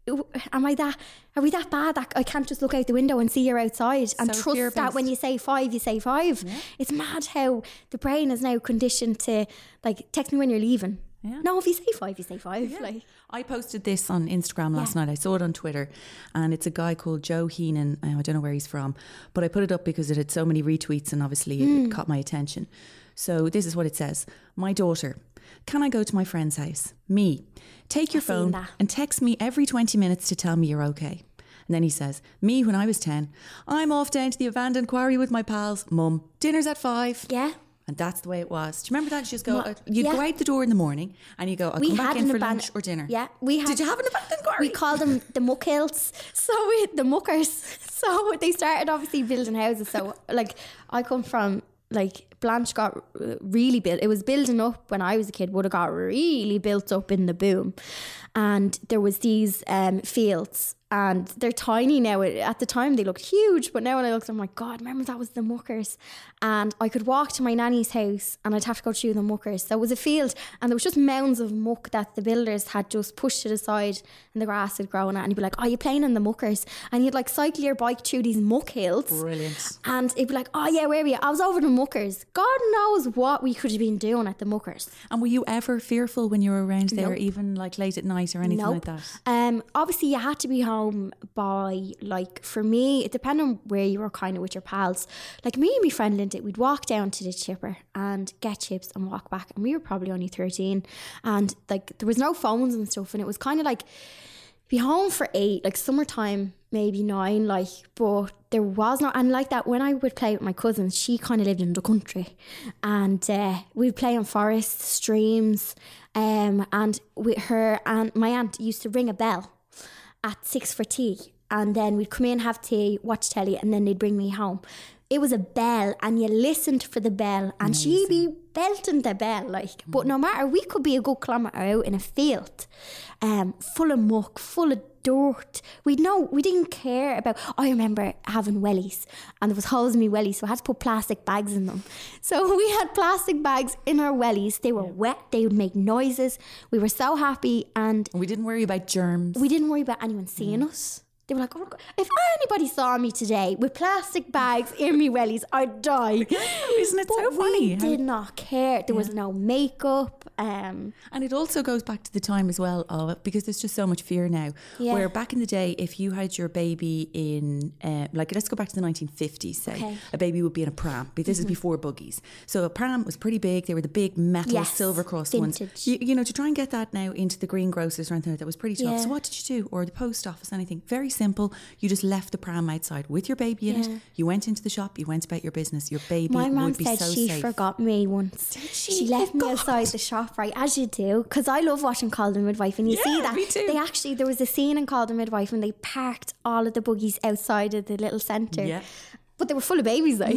are we that bad that I can't just look out the window and see you're outside and So trust fear-based. that when you say 5, you say 5. Yeah. It's mad how the brain is now conditioned to like text me when you're leaving. Yeah. No, if you say 5, you say 5. Yeah. Like, I posted this on Instagram last night. I saw it on Twitter, and it's a guy called Joe Heenan. I don't know where he's from, but I put it up because it had so many retweets and obviously it caught my attention. So this is what it says. My daughter, can I go to my friend's house? Me, take your I've seen phone that. and text me every 20 minutes to tell me you're okay. And then he says, me when I was 10, I'm off down to the abandoned quarry with my pals. Mum, dinner's at 5. yeah. And that's the way it was. Do you remember that? You just go, you'd yeah. go out the door in the morning and you go, I'll come back in for lunch or dinner. Yeah, Did you have an abandoned quarry? We call them the muck hills. So the muckers. So they started obviously building houses. So like I come from like Blanche got really built. It was building up when I was a kid, would have got really built up in the boom. And there was these fields. And they're tiny now. At the time, they looked huge. But now when I look, I'm like, God, remember that was the muckers. And I could walk to my nanny's house and I'd have to go through the muckers. So it was a field and there was just mounds of muck that the builders had just pushed to the side and the grass had grown at. And you'd be like, oh, you're playing in the muckers. And you'd like cycle your bike through these muck hills. Brilliant. And it'd be like, oh yeah, where were you? I was over the muckers. God knows what we could have been doing at the muckers. And were you ever fearful when you were around there, Nope. even like late at night or anything like that? Obviously you had to be home by, like, for me, it depended on where you were kind of with your pals. Like me and my friend Linda, we'd walk down to the chipper and get chips and walk back, and we were probably only 13, and like there was no phones and stuff, and it was kind of like be home for 8, like summertime maybe 9, like, but there was not. And like that, when I would play with my cousins, she kind of lived in the country, and we'd play on forests, streams, and with her and my aunt used to ring a bell at 6 for tea, and then we'd come in, have tea, watch telly, and then they'd bring me home. It was a bell, and you listened for the bell, and she'd be belting the bell, like. But no matter, we could be a good kilometre out in a field, full of muck, full of dirt. We didn't care about. I remember having wellies, and there was holes in my wellies, so I had to put plastic bags in them. So we had plastic bags in our wellies. They were wet. They would make noises. We were so happy, and We didn't worry about germs. we didn't worry about anyone seeing us. They were like, oh, if anybody saw me today with plastic bags in me wellies, I'd die. Isn't it so funny? We did not care. There was no makeup. And it also goes back to the time as well of, because there's just so much fear now, Yeah. where back in the day, if you had your baby in, like, let's go back to the 1950s, say, Okay. a baby would be in a pram. But this is before buggies. So a pram was pretty big. They were the big metal Yes, silver crossed vintage. ones. You know, to try and get that now into the greengrocers or anything like that was pretty tough. Yeah. So what did you do? Or the post office, anything? Very simple. You just left the pram outside with your baby in it. You went into the shop, you went about your business. Your baby My mum would be said so she safe. forgot me once. Did she? She left Oh, me God. outside the shop, right, as you do, because I love watching Call the Midwife, and you Yeah, see that. me too. They actually, there was a scene in Call the Midwife when they parked all of the buggies outside of the little centre. Yeah. But they were full of babies, like.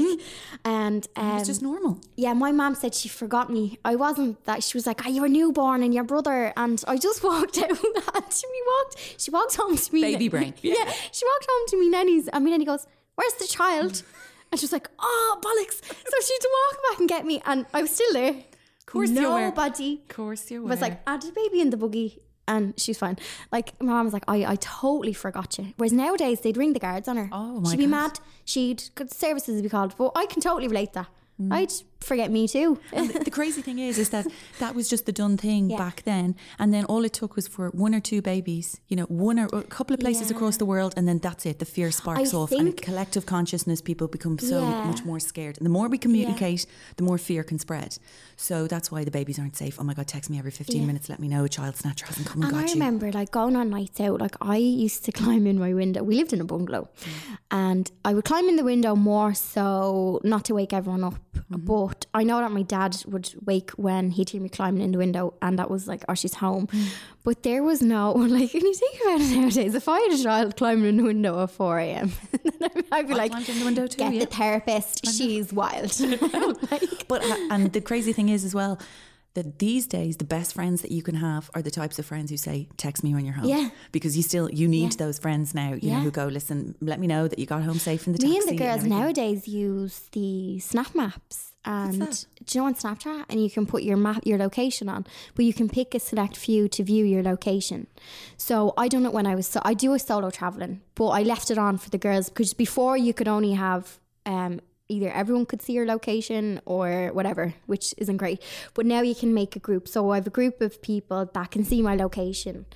And It's just normal. yeah, my mum said she forgot me. I wasn't that. She was like, you were newborn and your brother. And I just walked out. And she walked home to me. Baby brain. Yeah. She walked home to me nanny's, and my nanny goes, where's the child? And she was like, oh, bollocks. So she had to walk back and get me. And I was still there. Of course you were. Nobody Of course you were. was like, there's a baby in the buggy. And she's fine. Like, my mum was like, I totally forgot you. Whereas nowadays, they'd ring the guards on her. Oh, my She'd be God. mad. Services would be called. But I can totally relate that. I'd forget me too. And the crazy thing is that that was just the done thing Yeah. back then, and then all it took was for 1 or 2 babies, you know, one or a couple of places Yeah. across the world, and then that's it. The fear sparks I off, and think- collective consciousness, people become so Yeah. much more scared. And the more we communicate, the more fear can spread. So that's why the babies aren't safe. Oh my God, text me every 15 Yeah. minutes, let me know a child snatcher hasn't come and And I got you. remember like going on nights out, like I used to climb in my window. We lived in a bungalow, and I would climb in the window more so not to wake everyone up. But I know that my dad would wake when he'd hear me climbing in the window, and that was like, oh, she's home. But there was no, like, when you think about it nowadays, if I had a child climbing in the window at 4 a.m, I'd be I like, climbed in the window too, get yeah. the therapist, she's wild. Like, But and the crazy thing is as well, that these days the best friends that you can have are the types of friends who say, text me when you're home. Yeah. Because you need those friends now, you know, who go, listen, let me know that you got home safe in the taxi. Me and the girls nowadays use the Snap Maps. And do you know on Snapchat? And you can put your location on, but you can pick a select few to view your location. So I don't know when I do a solo traveling, but I left it on for the girls because before you could only have either everyone could see your location or whatever, which isn't great. But now you can make a group. So I have a group of people that can see my location.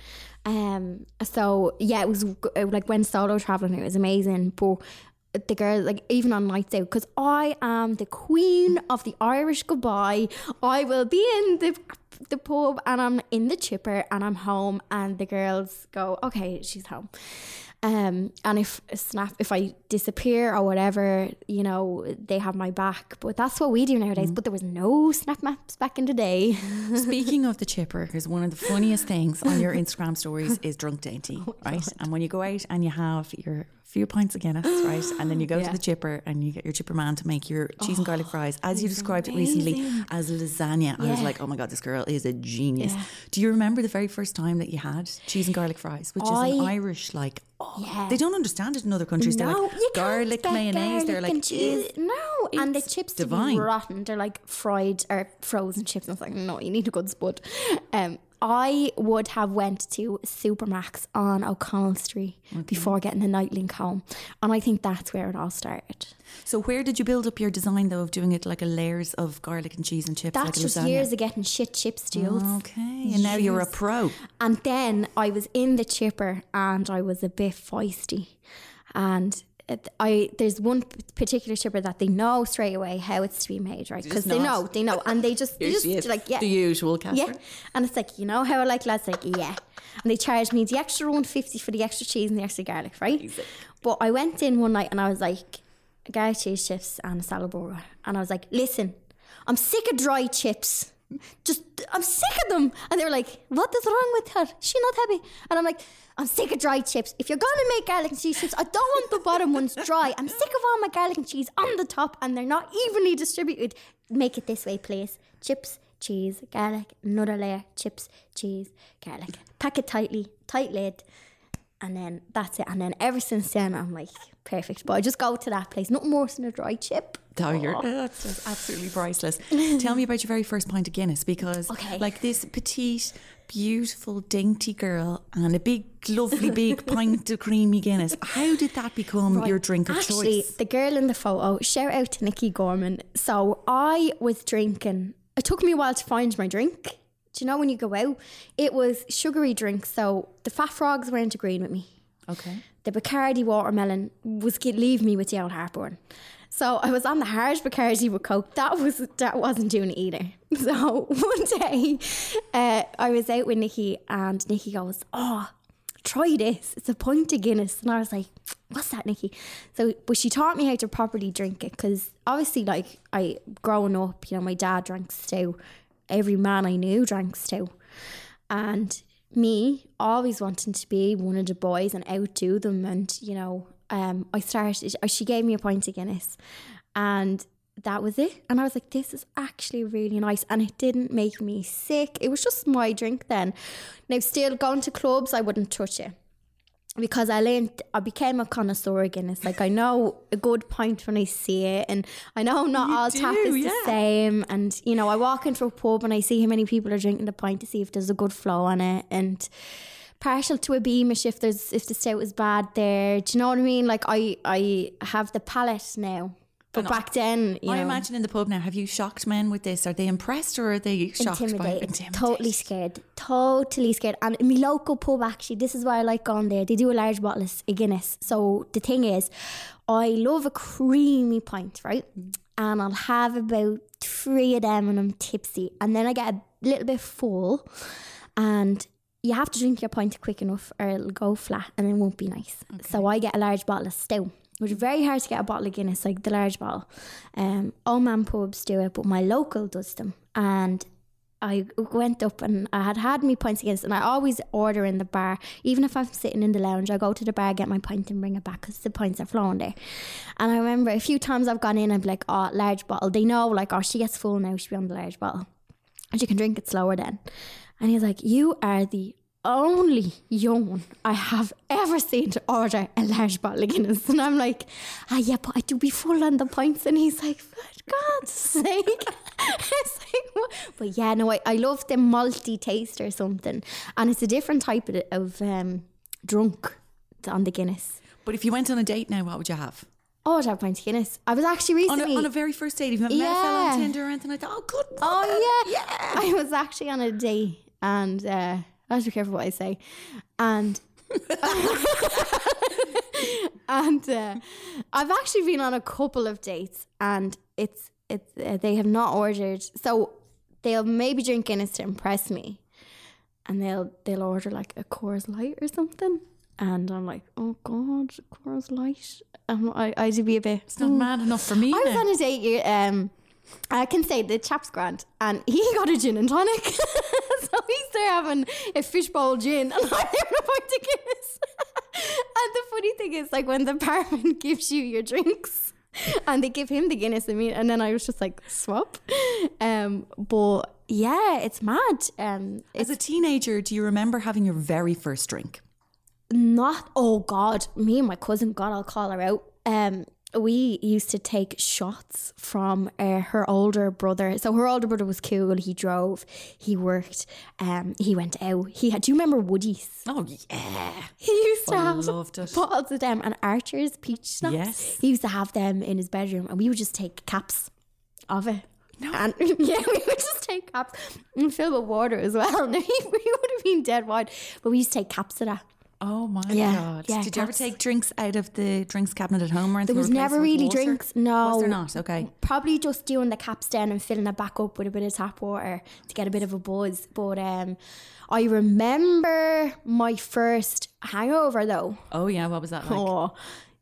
So yeah, it was like when solo traveling, it was amazing. But the girls, like even on nights out, because I am the queen of the Irish goodbye. I will be in the pub and I'm in the chipper and I'm home, and the girls go, okay, she's home. And if I disappear or whatever, you know, they have my back. But that's what we do nowadays. But there was no Snap Maps back in the day. Speaking of the chipper, because one of the funniest things on your Instagram stories is Drunk Dainty, right? God. And when you go out and you have your few pints of Guinness, right? And then you go to the chipper and you get your chipper man to make your cheese and garlic fries, as you described it recently, as lasagna. I was like, oh my God, this girl is a genius. Yeah. Do you remember the very first time that you had cheese and garlic fries, which is an Irish, like, they don't understand it in other countries. No, they're like garlic, mayonnaise. They're like, cheese. No, and the chips to be rotten. They're like fried or frozen chips. I was like, no, you need a good spud. I would have went to Supermax on O'Connell Street before getting the Nightlink home, and I think that's where it all started. So where did you build up your design though of doing it like a layers of garlic and cheese and chips? That's like a just lasagna? Years of getting shit chips, Jules. Okay, and now you're a pro. And then I was in the chipper and I was a bit feisty, and there's one particular chipper that they know straight away how it's to be made, right? Because they know, and they just like, yeah, the usual, Catherine. Yeah, and it's like, you know how I like lads, like, yeah, and they charged me the extra $1.50 for the extra cheese and the extra garlic, right? Easy. But I went in one night and I was like, garlic cheese chips and a salad bowl, and I was like, listen, I'm sick of dry chips. I'm sick of them. And they were like, what is wrong with her? She's not happy. And I'm like, I'm sick of dry chips. If you're gonna make garlic and cheese chips, I don't want the bottom ones dry. I'm sick of all my garlic and cheese on the top and they're not evenly distributed. Make it this way, please. Chips, cheese, garlic, another layer, chips, cheese, garlic. Pack it tightly, tight lid. And then that's it. And then ever since then, I'm like, perfect. But I just go to that place. Nothing worse than a dry chip. That's just absolutely priceless. Tell me about your very first pint of Guinness, because like this petite, beautiful, dainty girl and a big, lovely, big pint of creamy Guinness. How did that become your drink of choice? Actually, the girl in the photo, shout out to Nikki Gorman. So I was drinking. It took me a while to find my drink. Do you know when you go out? It was sugary drinks. So the Fat Frogs weren't agreeing with me. Okay. The Bacardi watermelon was leave me with the old heartburn. So I was on the hard Bacardi with Coke. That wasn't doing it either. So one day I was out with Nikki and Nikki goes, oh, try this. It's a pint of Guinness. And I was like, what's that, Nikki? So, but she taught me how to properly drink it, because obviously, like, growing up, you know, my dad drank stew. Every man I knew drank stew. And me always wanting to be one of the boys and outdo them. And, you know, she gave me a pint of Guinness and that was it. And I was like, this is actually really nice. And it didn't make me sick. It was just my drink then. Now, still going to clubs, I wouldn't touch it, because I became a connoisseur of Guinness. Like, I know a good pint when I see it, and I know not all tap is the same. And, you know, I walk into a pub and I see how many people are drinking the pint to see if there's a good flow on it. And partial to a Beamish if the stout is bad there. Do you know what I mean? Like, I have the palate now. But back then, you know, I imagine in the pub now, have you shocked men with this? Are they impressed or are they shocked? Intimidated. Totally scared. And in my local pub, actually, this is why I like going there. They do a large bottle of Guinness. So the thing is, I love a creamy pint, right? And I'll have about 3 of them and I'm tipsy. And then I get a little bit full, and you have to drink your pint quick enough or it'll go flat and it won't be nice. Okay. So I get a large bottle of stout, which is very hard to get a bottle of Guinness, like the large bottle. All man pubs do it, but my local does them. And I went up and I had me pints of Guinness, and I always order in the bar. Even if I'm sitting in the lounge, I go to the bar, get my pint and bring it back because the pints are flowing there. And I remember a few times I've gone in, I'd be like, oh, large bottle. They know, like, oh, she gets full now, she'll be on the large bottle. and you can drink it slower then. And he's like, you are the only young one I have ever seen to order a large bottle of Guinness. And I'm like, yeah, but I do be full on the pints. And he's like, for God's sake. It's like, what? But yeah, no, I love the malty taste or something. And it's a different type of drunk on the Guinness. But if you went on a date now, what would you have? Oh, I'd have a pint of Guinness. I was actually recently... On a very first date, you've never met a fella on Tinder or anything like that? Oh, good. Oh, yeah. I was actually on a date and... I have to be careful what I say. And and I've actually been on a couple of dates, and it's they have not ordered. So they'll maybe drink Guinness to impress me, and they'll order like a Coors Light or something. And I'm like, oh God, Coors Light. I'd be a bit... It's not mad enough for me. I was on a date, I can say the chap's grand, and he got a gin and tonic. So he's there having a fishbowl gin, and I'm having a pint of Guinness. And the funny thing is, like, when the barman gives you your drinks and they give him the Guinness, and then I was just like, swap. But yeah, it's mad. As a teenager, do you remember having your very first drink? Not, oh God, me and my cousin, God, I'll call her out. We used to take shots from her older brother. So her older brother was cool. He drove, he worked, he went out. Do you remember Woodies? Oh yeah. He used to have loved it. bottles of them, and Archer's peach schnapps. Yes. He used to have them in his bedroom, and we would just take caps of it. No. And yeah, we would just take caps and fill with water as well. Now, we would have been dead wide, but we used to take caps of that. Oh my God. Yeah, did you ever take drinks out of the drinks cabinet at home or anything? There was never really drinks, no. Was there not? Okay. Probably just doing the caps down and filling it back up with a bit of tap water to get a bit of a buzz. But I remember my first hangover though. Oh yeah, what was that like? Oh,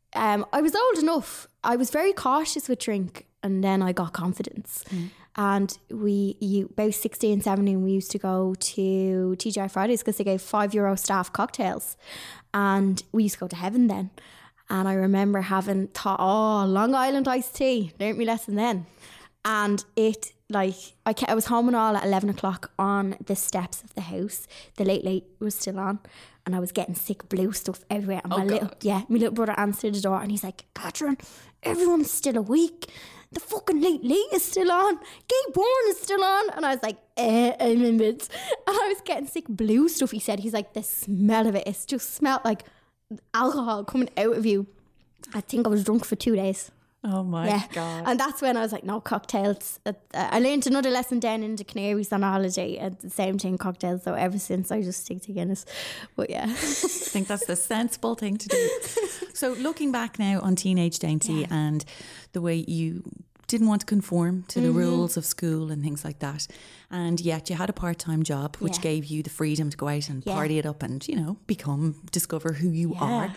I was old enough. I was very cautious with drink, and then I got confidence. And about 16, 17, we used to go to TGI Fridays because they gave €5 staff cocktails. And we used to go to heaven then. And I remember having thought, Long Island iced tea. Learned me lesson then. And it, like, I was home and all at 11 o'clock on the steps of the house. The late was still on. And I was getting sick blue stuff everywhere. And my little brother answered the door and he's like, Catherine, everyone's still awake. The fucking late is still on. Gay Born is still on. And I was like, I'm in bed. And I was getting sick blue stuff, he said. He's like, the smell of it just smelled like alcohol coming out of you. I think I was drunk for 2 days. Oh my God. And that's when I was like, no, cocktails. I learned another lesson down in the Canaries on a holiday at the same thing, cocktails. So ever since I just stick to Guinness. But yeah. I think that's the sensible thing to do. So looking back now on Teenage Dainty and the way you didn't want to conform to the rules of school and things like that, and yet you had a part-time job which gave you the freedom to go out and party it up and, you know, discover who you are.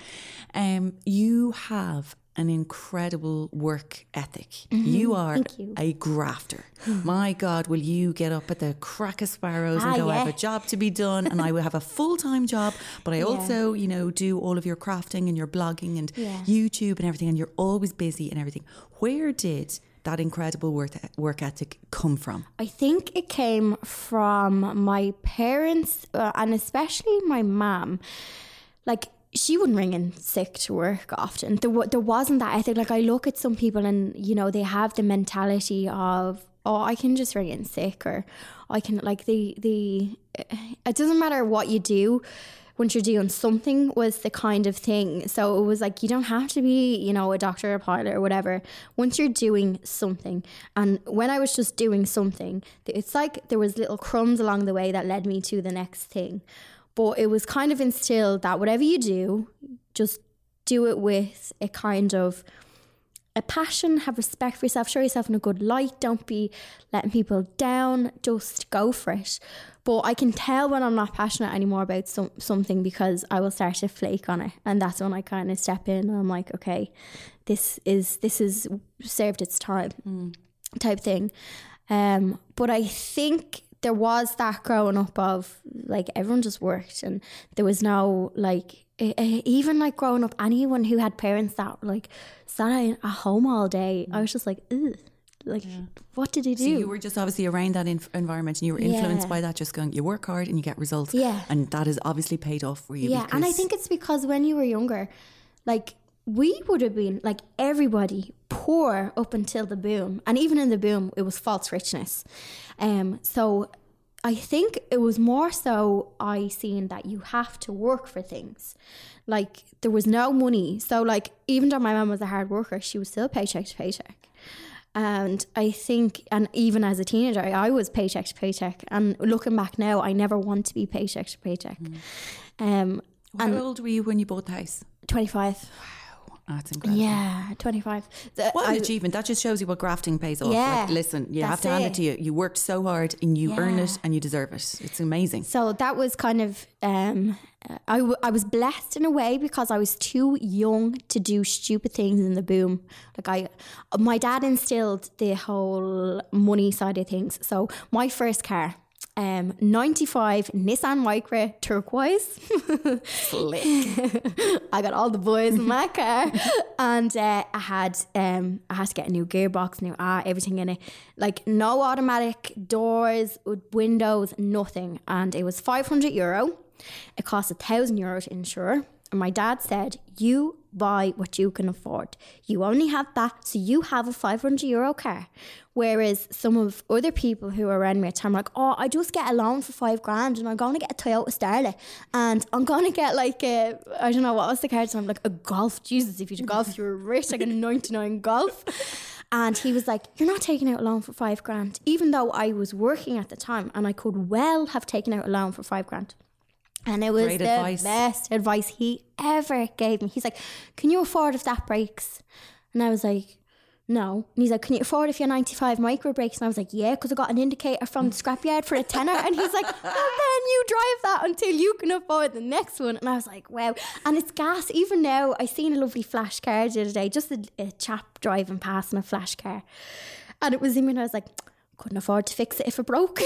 You have an incredible work ethic. You are a grafter. My God, will you get up at the crack of sparrows and go, I have a job to be done and I will have a full-time job, but I also, you know, do all of your crafting and your blogging and YouTube and everything, and you're always busy and everything. Where did that incredible work ethic come from? I think it came from my parents and especially my mum. Like, she wouldn't ring in sick to work often. There wasn't that ethic. Like, I look at some people and, you know, they have the mentality of, I can just ring in sick, or I can, like, it doesn't matter what you do once you're doing something, was the kind of thing. So it was like, you don't have to be, you know, a doctor or a pilot or whatever. Once you're doing something, and when I was just doing something, it's like there was little crumbs along the way that led me to the next thing. But it was kind of instilled that whatever you do, just do it with a kind of a passion, have respect for yourself, show yourself in a good light, don't be letting people down, just go for it. But I can tell when I'm not passionate anymore about something because I will start to flake on it. And that's when I kind of step in and I'm like, okay, this is served its time type thing. But I think there was that growing up of, like, everyone just worked and there was no, like, even like growing up, anyone who had parents that like sat at home all day, I was just like, ugh. Like, what did he do? So you were just obviously around that environment and you were influenced by that, just going, you work hard and you get results. Yeah. And that has obviously paid off for you. Yeah, and I think it's because when you were younger, like, we would have been, like, everybody poor up until the boom. And even in the boom, it was false richness. So I think it was more so I seen that you have to work for things. Like, there was no money. So, like, even though my mum was a hard worker, she was still paycheck to paycheck. And I think, and even as a teenager, I was paycheck to paycheck. And looking back now, I never want to be paycheck to paycheck. How old were you when you bought the house? 25. That's incredible. Yeah, 25. What an achievement. That just shows you what grafting pays off. Yeah, like, listen, you have to hand it to you. You worked so hard and you earn it and you deserve it. It's amazing. So that was kind of, I was blessed in a way because I was too young to do stupid things in the boom. Like, my dad instilled the whole money side of things. So my first car, 95 Nissan Micra turquoise. I got all the boys in my car, and I had to get a new gearbox, new everything in it. Like, no automatic doors, windows, nothing. And it was €500. It cost €1,000 to insure. And my dad said, you buy what you can afford. You only have that, so you have a €500 car. Whereas some of other people who are around me at the time are like, oh, I just get a loan for $5,000 and I'm going to get a Toyota Starlet and I'm going to get like a, I don't know, what was the car? So I'm like, a Golf. Jesus, if you'd a Golf, you were rich, like a 99 Golf. And he was like, you're not taking out a loan for $5,000, even though I was working at the time and I could well have taken out a loan for $5,000. And it was the best advice he ever gave me. He's like, can you afford if that breaks? And I was like, no. And he's like, can you afford if your 95 Micra breaks? And I was like, yeah, because I got an indicator from the scrapyard for a tenner. And he's like, well, then you drive that until you can afford the next one. And I was like, wow. And it's gas. Even now, I seen a lovely flash car the other day, just a chap driving past in a flash car. And it was him and I was like, couldn't afford to fix it if it broke.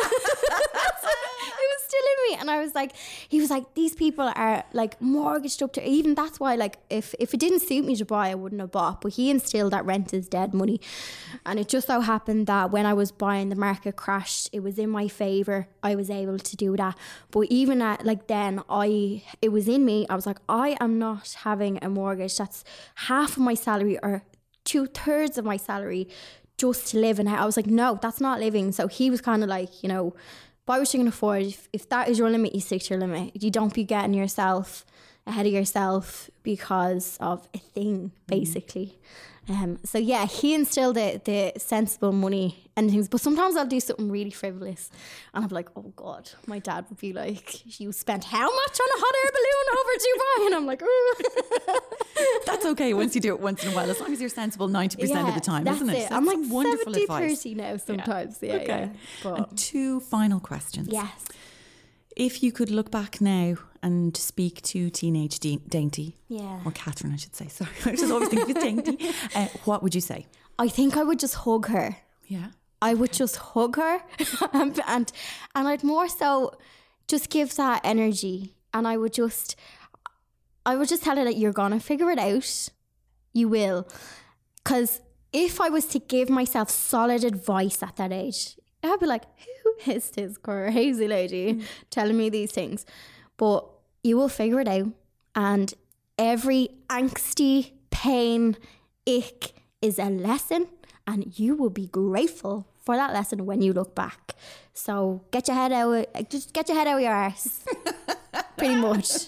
It was still in me. And I was like, he was like, these people are like mortgaged up to, even that's why, like, if it didn't suit me to buy, I wouldn't have bought. But he instilled that rent is dead money. And it just so happened that when I was buying, the market crashed. It was in my favour. I was able to do that. But even at, like, then it was in me. I was like, I am not having a mortgage. That's half of my salary or 2/3 of my salary just to live. And I was like, no, that's not living. So he was kind of like, you know, buy what you can afford. If that is your limit, you stick to your limit. You don't be getting yourself ahead of yourself because of a thing, basically. So yeah, he instilled the sensible money and things. But sometimes I'll do something really frivolous and I'm like, oh God, my dad would be like, you spent how much on a hot air balloon over Dubai? And I'm like, oh. That's okay once you do it once in a while, as long as you're sensible 90% of the time, isn't it? I'm like wonderful 70-30 now sometimes. Yeah. Okay. Yeah. But and 2 final questions. yes. If you could look back now and speak to teenage Dainty, Yeah. or Catherine, I should say, sorry, I just always think of it Dainty, what would you say? I think I would just hug her. Yeah. I would just hug her and I'd more so just give that energy, and I would just tell her that you're gonna figure it out. You will. Because if I was to give myself solid advice at that age, I'd be like, who is this crazy lady telling me these things? But you will figure it out, and every angsty pain, ick is a lesson, and you will be grateful for that lesson when you look back. So get your head out of your arse. Pretty much.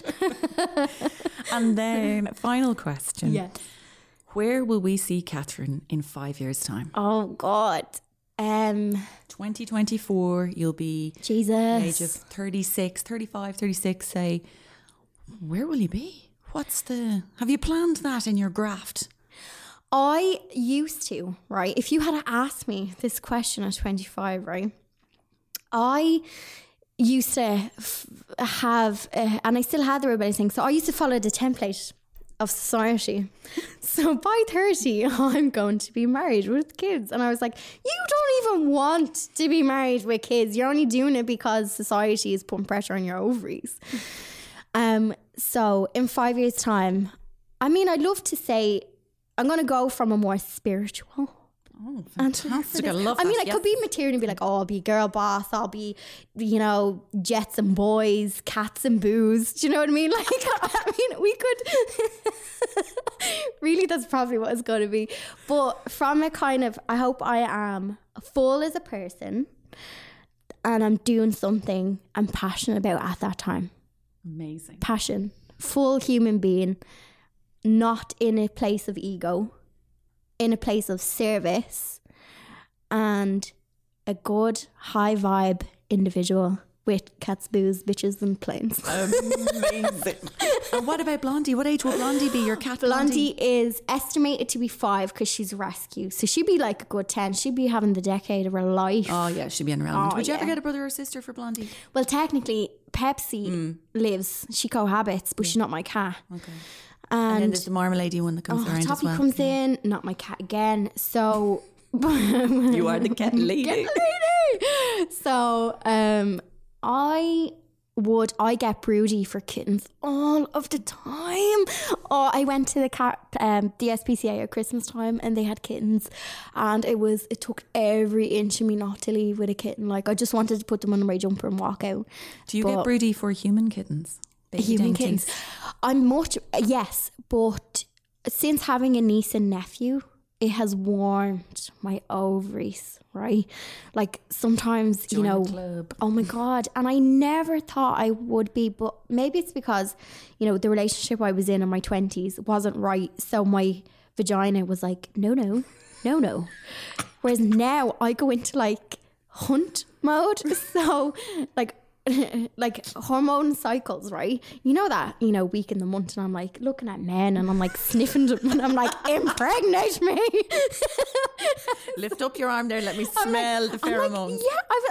And then final question. Yes. Where will we see Catherine in 5 years' time? Oh God. 2024, you'll be Jesus. the age of 36, 35, 36, say. Where will you be? Have you planned that in your graft? I used to, right? If you had asked me this question at 25, right? I used to have, and I still had the rebellious thing. So I used to follow the template of society. So by 30, I'm going to be married with kids. And I was like, you don't even want to be married with kids. You're only doing it because society is putting pressure on your ovaries. So in 5 years' time, I mean, I'd love to say I'm going to go from a more spiritual Oh, fantastic. I love that. I mean, I could be material and be like, oh, I'll be girl boss. I'll be, you know, jets and boys, cats and booze. Do you know what I mean? Like, I mean, we could... Really, that's probably what it's going to be. But from a kind of, I hope I am full as a person and I'm doing something I'm passionate about at that time. Amazing. Passion. Full human being, not in a place of ego, in a place of service, and a good high vibe individual with cats, booze, bitches and planes. Amazing. And what about Blondie? What age will Blondie be, your cat Blondie? Blondie is estimated to be 5 because she's rescue. So she'd be like a good 10. She'd be having the decade of her life. Oh yeah, she'd be in relevant. Would you ever get a brother or sister for Blondie? Well, technically Pepsi lives, she cohabits, but she's not my cat. Okay. And then there's the Marmalade one that comes around Toppy as well. comes in, not my cat again. So you are the cat lady. So I get broody for kittens all of the time. Oh, I went to the SPCA at Christmas time and they had kittens, and it took every inch of me not to leave with a kitten. Like, I just wanted to put them under my jumper and walk out. Do you get broody for human kittens? Human kittens. Yes, but since having a niece and nephew, it has warmed my ovaries, right? Like, sometimes, join the club. Oh my God. And I never thought I would be, but maybe it's because, the relationship I was in my 20s wasn't right. So my vagina was like, no. Whereas now I go into like hunt mode. So like hormone cycles, right? You know that, week in the month, and I'm like looking at men and I'm like sniffing them and I'm like, impregnate me. Lift up your arm there, let me smell the pheromones.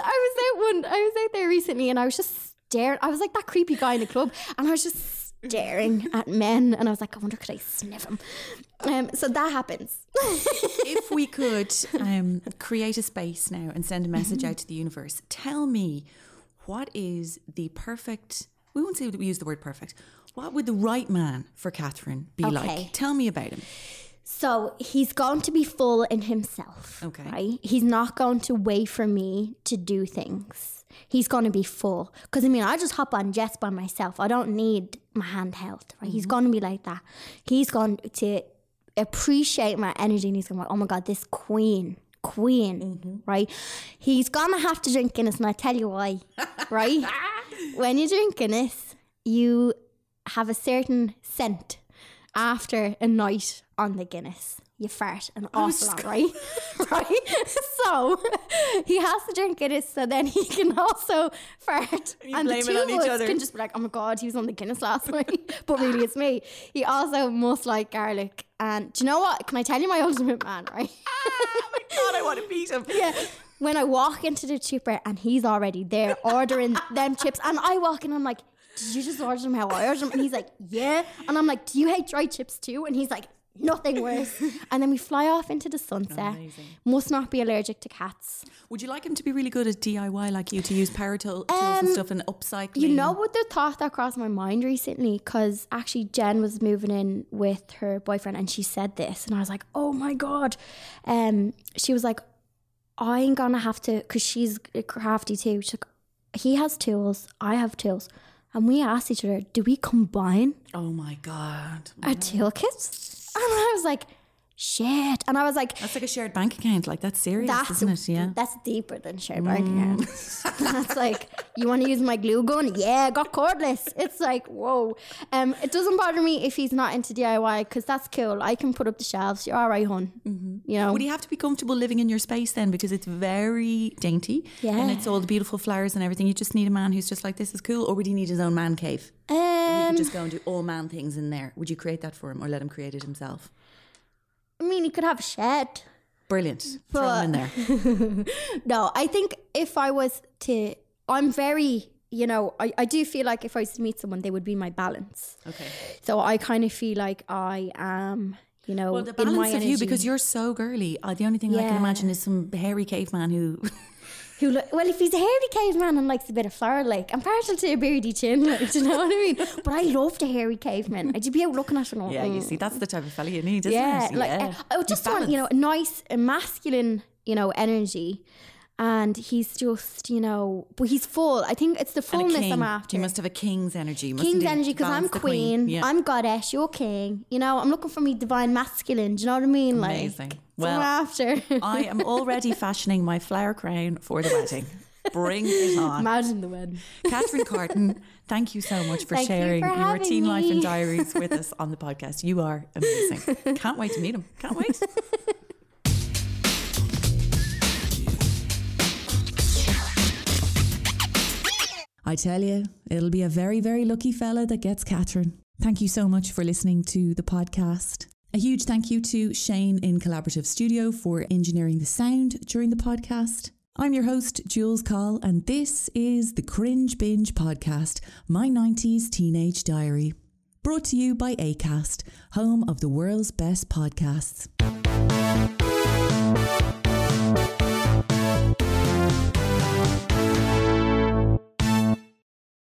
I was out there recently and I was just staring. I was like that creepy guy in the club and I was just staring at men and I was like, I wonder, could I sniff him? So that happens. If we could create a space now and send a message out to the universe, tell me, what is the perfect, we won't say we use the word perfect, what would the right man for Catherine be like? Tell me about him. So he's going to be full in himself. Okay. Right? He's not going to wait for me to do things. He's going to be full. Because I just hop on jets by myself. I don't need my handheld. Right? He's going to be like that. He's going to appreciate my energy and he's going to be like, oh my God, this queen, right? He's gonna have to drink Guinness, and I tell you why, right? When you drink Guinness, you have a certain scent after a night on the Guinness. You fart an awful lot, right? Right? So he has to drink Guinness so then he can also fart. And the two of us can just be like, oh my God, he was on the Guinness last night. But really it's me. He also must like garlic. And do you know what? Can I tell you my ultimate man, right? Oh my God, I want to beat him. Yeah. When I walk into the chipper and he's already there ordering them chips, and I walk in and I'm like, did you just order them how I ordered them? And he's like, yeah. And I'm like, do you hate dry chips too? And he's like, nothing worse. And then we fly off into the sunset. Amazing. Must not be allergic to cats. Would you like him to be really good at DIY like you, to use power tools and stuff and upcycling? You know what, the thought that crossed my mind recently, because actually Jen was moving in with her boyfriend and she said this and I was like, oh my God. She was like, I'm gonna have to, because she's crafty too, she's like, he has tools, I have tools, and we asked each other, do we combine oh my God our toolkits? And I was like, shit. And I was like, that's like a shared bank account. Like, that's serious, isn't it? Yeah. That's deeper than shared bank account. That's like, you want to use my glue gun? Yeah, I got cordless. It's like, whoa. It doesn't bother me if he's not into DIY, because that's cool. I can put up the shelves. You're all right, hon. Mm-hmm. Would he have to be comfortable living in your space then? Because it's very dainty. Yeah. And it's all the beautiful flowers and everything. You just need a man who's just like, this is cool. Or would he need his own man cave? He could just go and do all man things in there. Would you create that for him or let him create it himself? I mean, he could have a shed. Brilliant. Throw him in there. No, I think if I was to, I'm very, I do feel like if I was to meet someone, they would be my balance. Okay. So I kind of feel like I am, well, the balance in my of energy. You, because you're so girly. The only thing I can imagine is some hairy caveman who Well, if he's a hairy caveman and likes a bit of flour, like, I'm partial to a beardy chin, like, do you know what I mean? But I loved a hairy caveman. I'd be out looking at him. Yeah, you see, that's the type of fella you need, isn't it? Like, I just want, a nice, masculine, energy. And he's just, but he's full. I think it's the fullness I'm after. You must have a king's energy. King's energy, because I'm queen. Yeah. I'm goddess, you're king. I'm looking for me divine masculine. Do you know what I mean? Amazing. Like, well, after. I am already fashioning my flower crown for the wedding. Bring it on. Imagine the wedding. Catherine Carton, thank you so much for sharing your teen life and diaries with us on the podcast. You are amazing. Can't wait to meet him. Can't wait. I tell you, it'll be a very, very lucky fella that gets Catherine. Thank you so much for listening to the podcast. A huge thank you to Shane in Collaborative Studio for engineering the sound during the podcast. I'm your host, Jules Call, and this is the Cringe Binge Podcast, My 90s Teenage Diary. Brought to you by Acast, home of the world's best podcasts.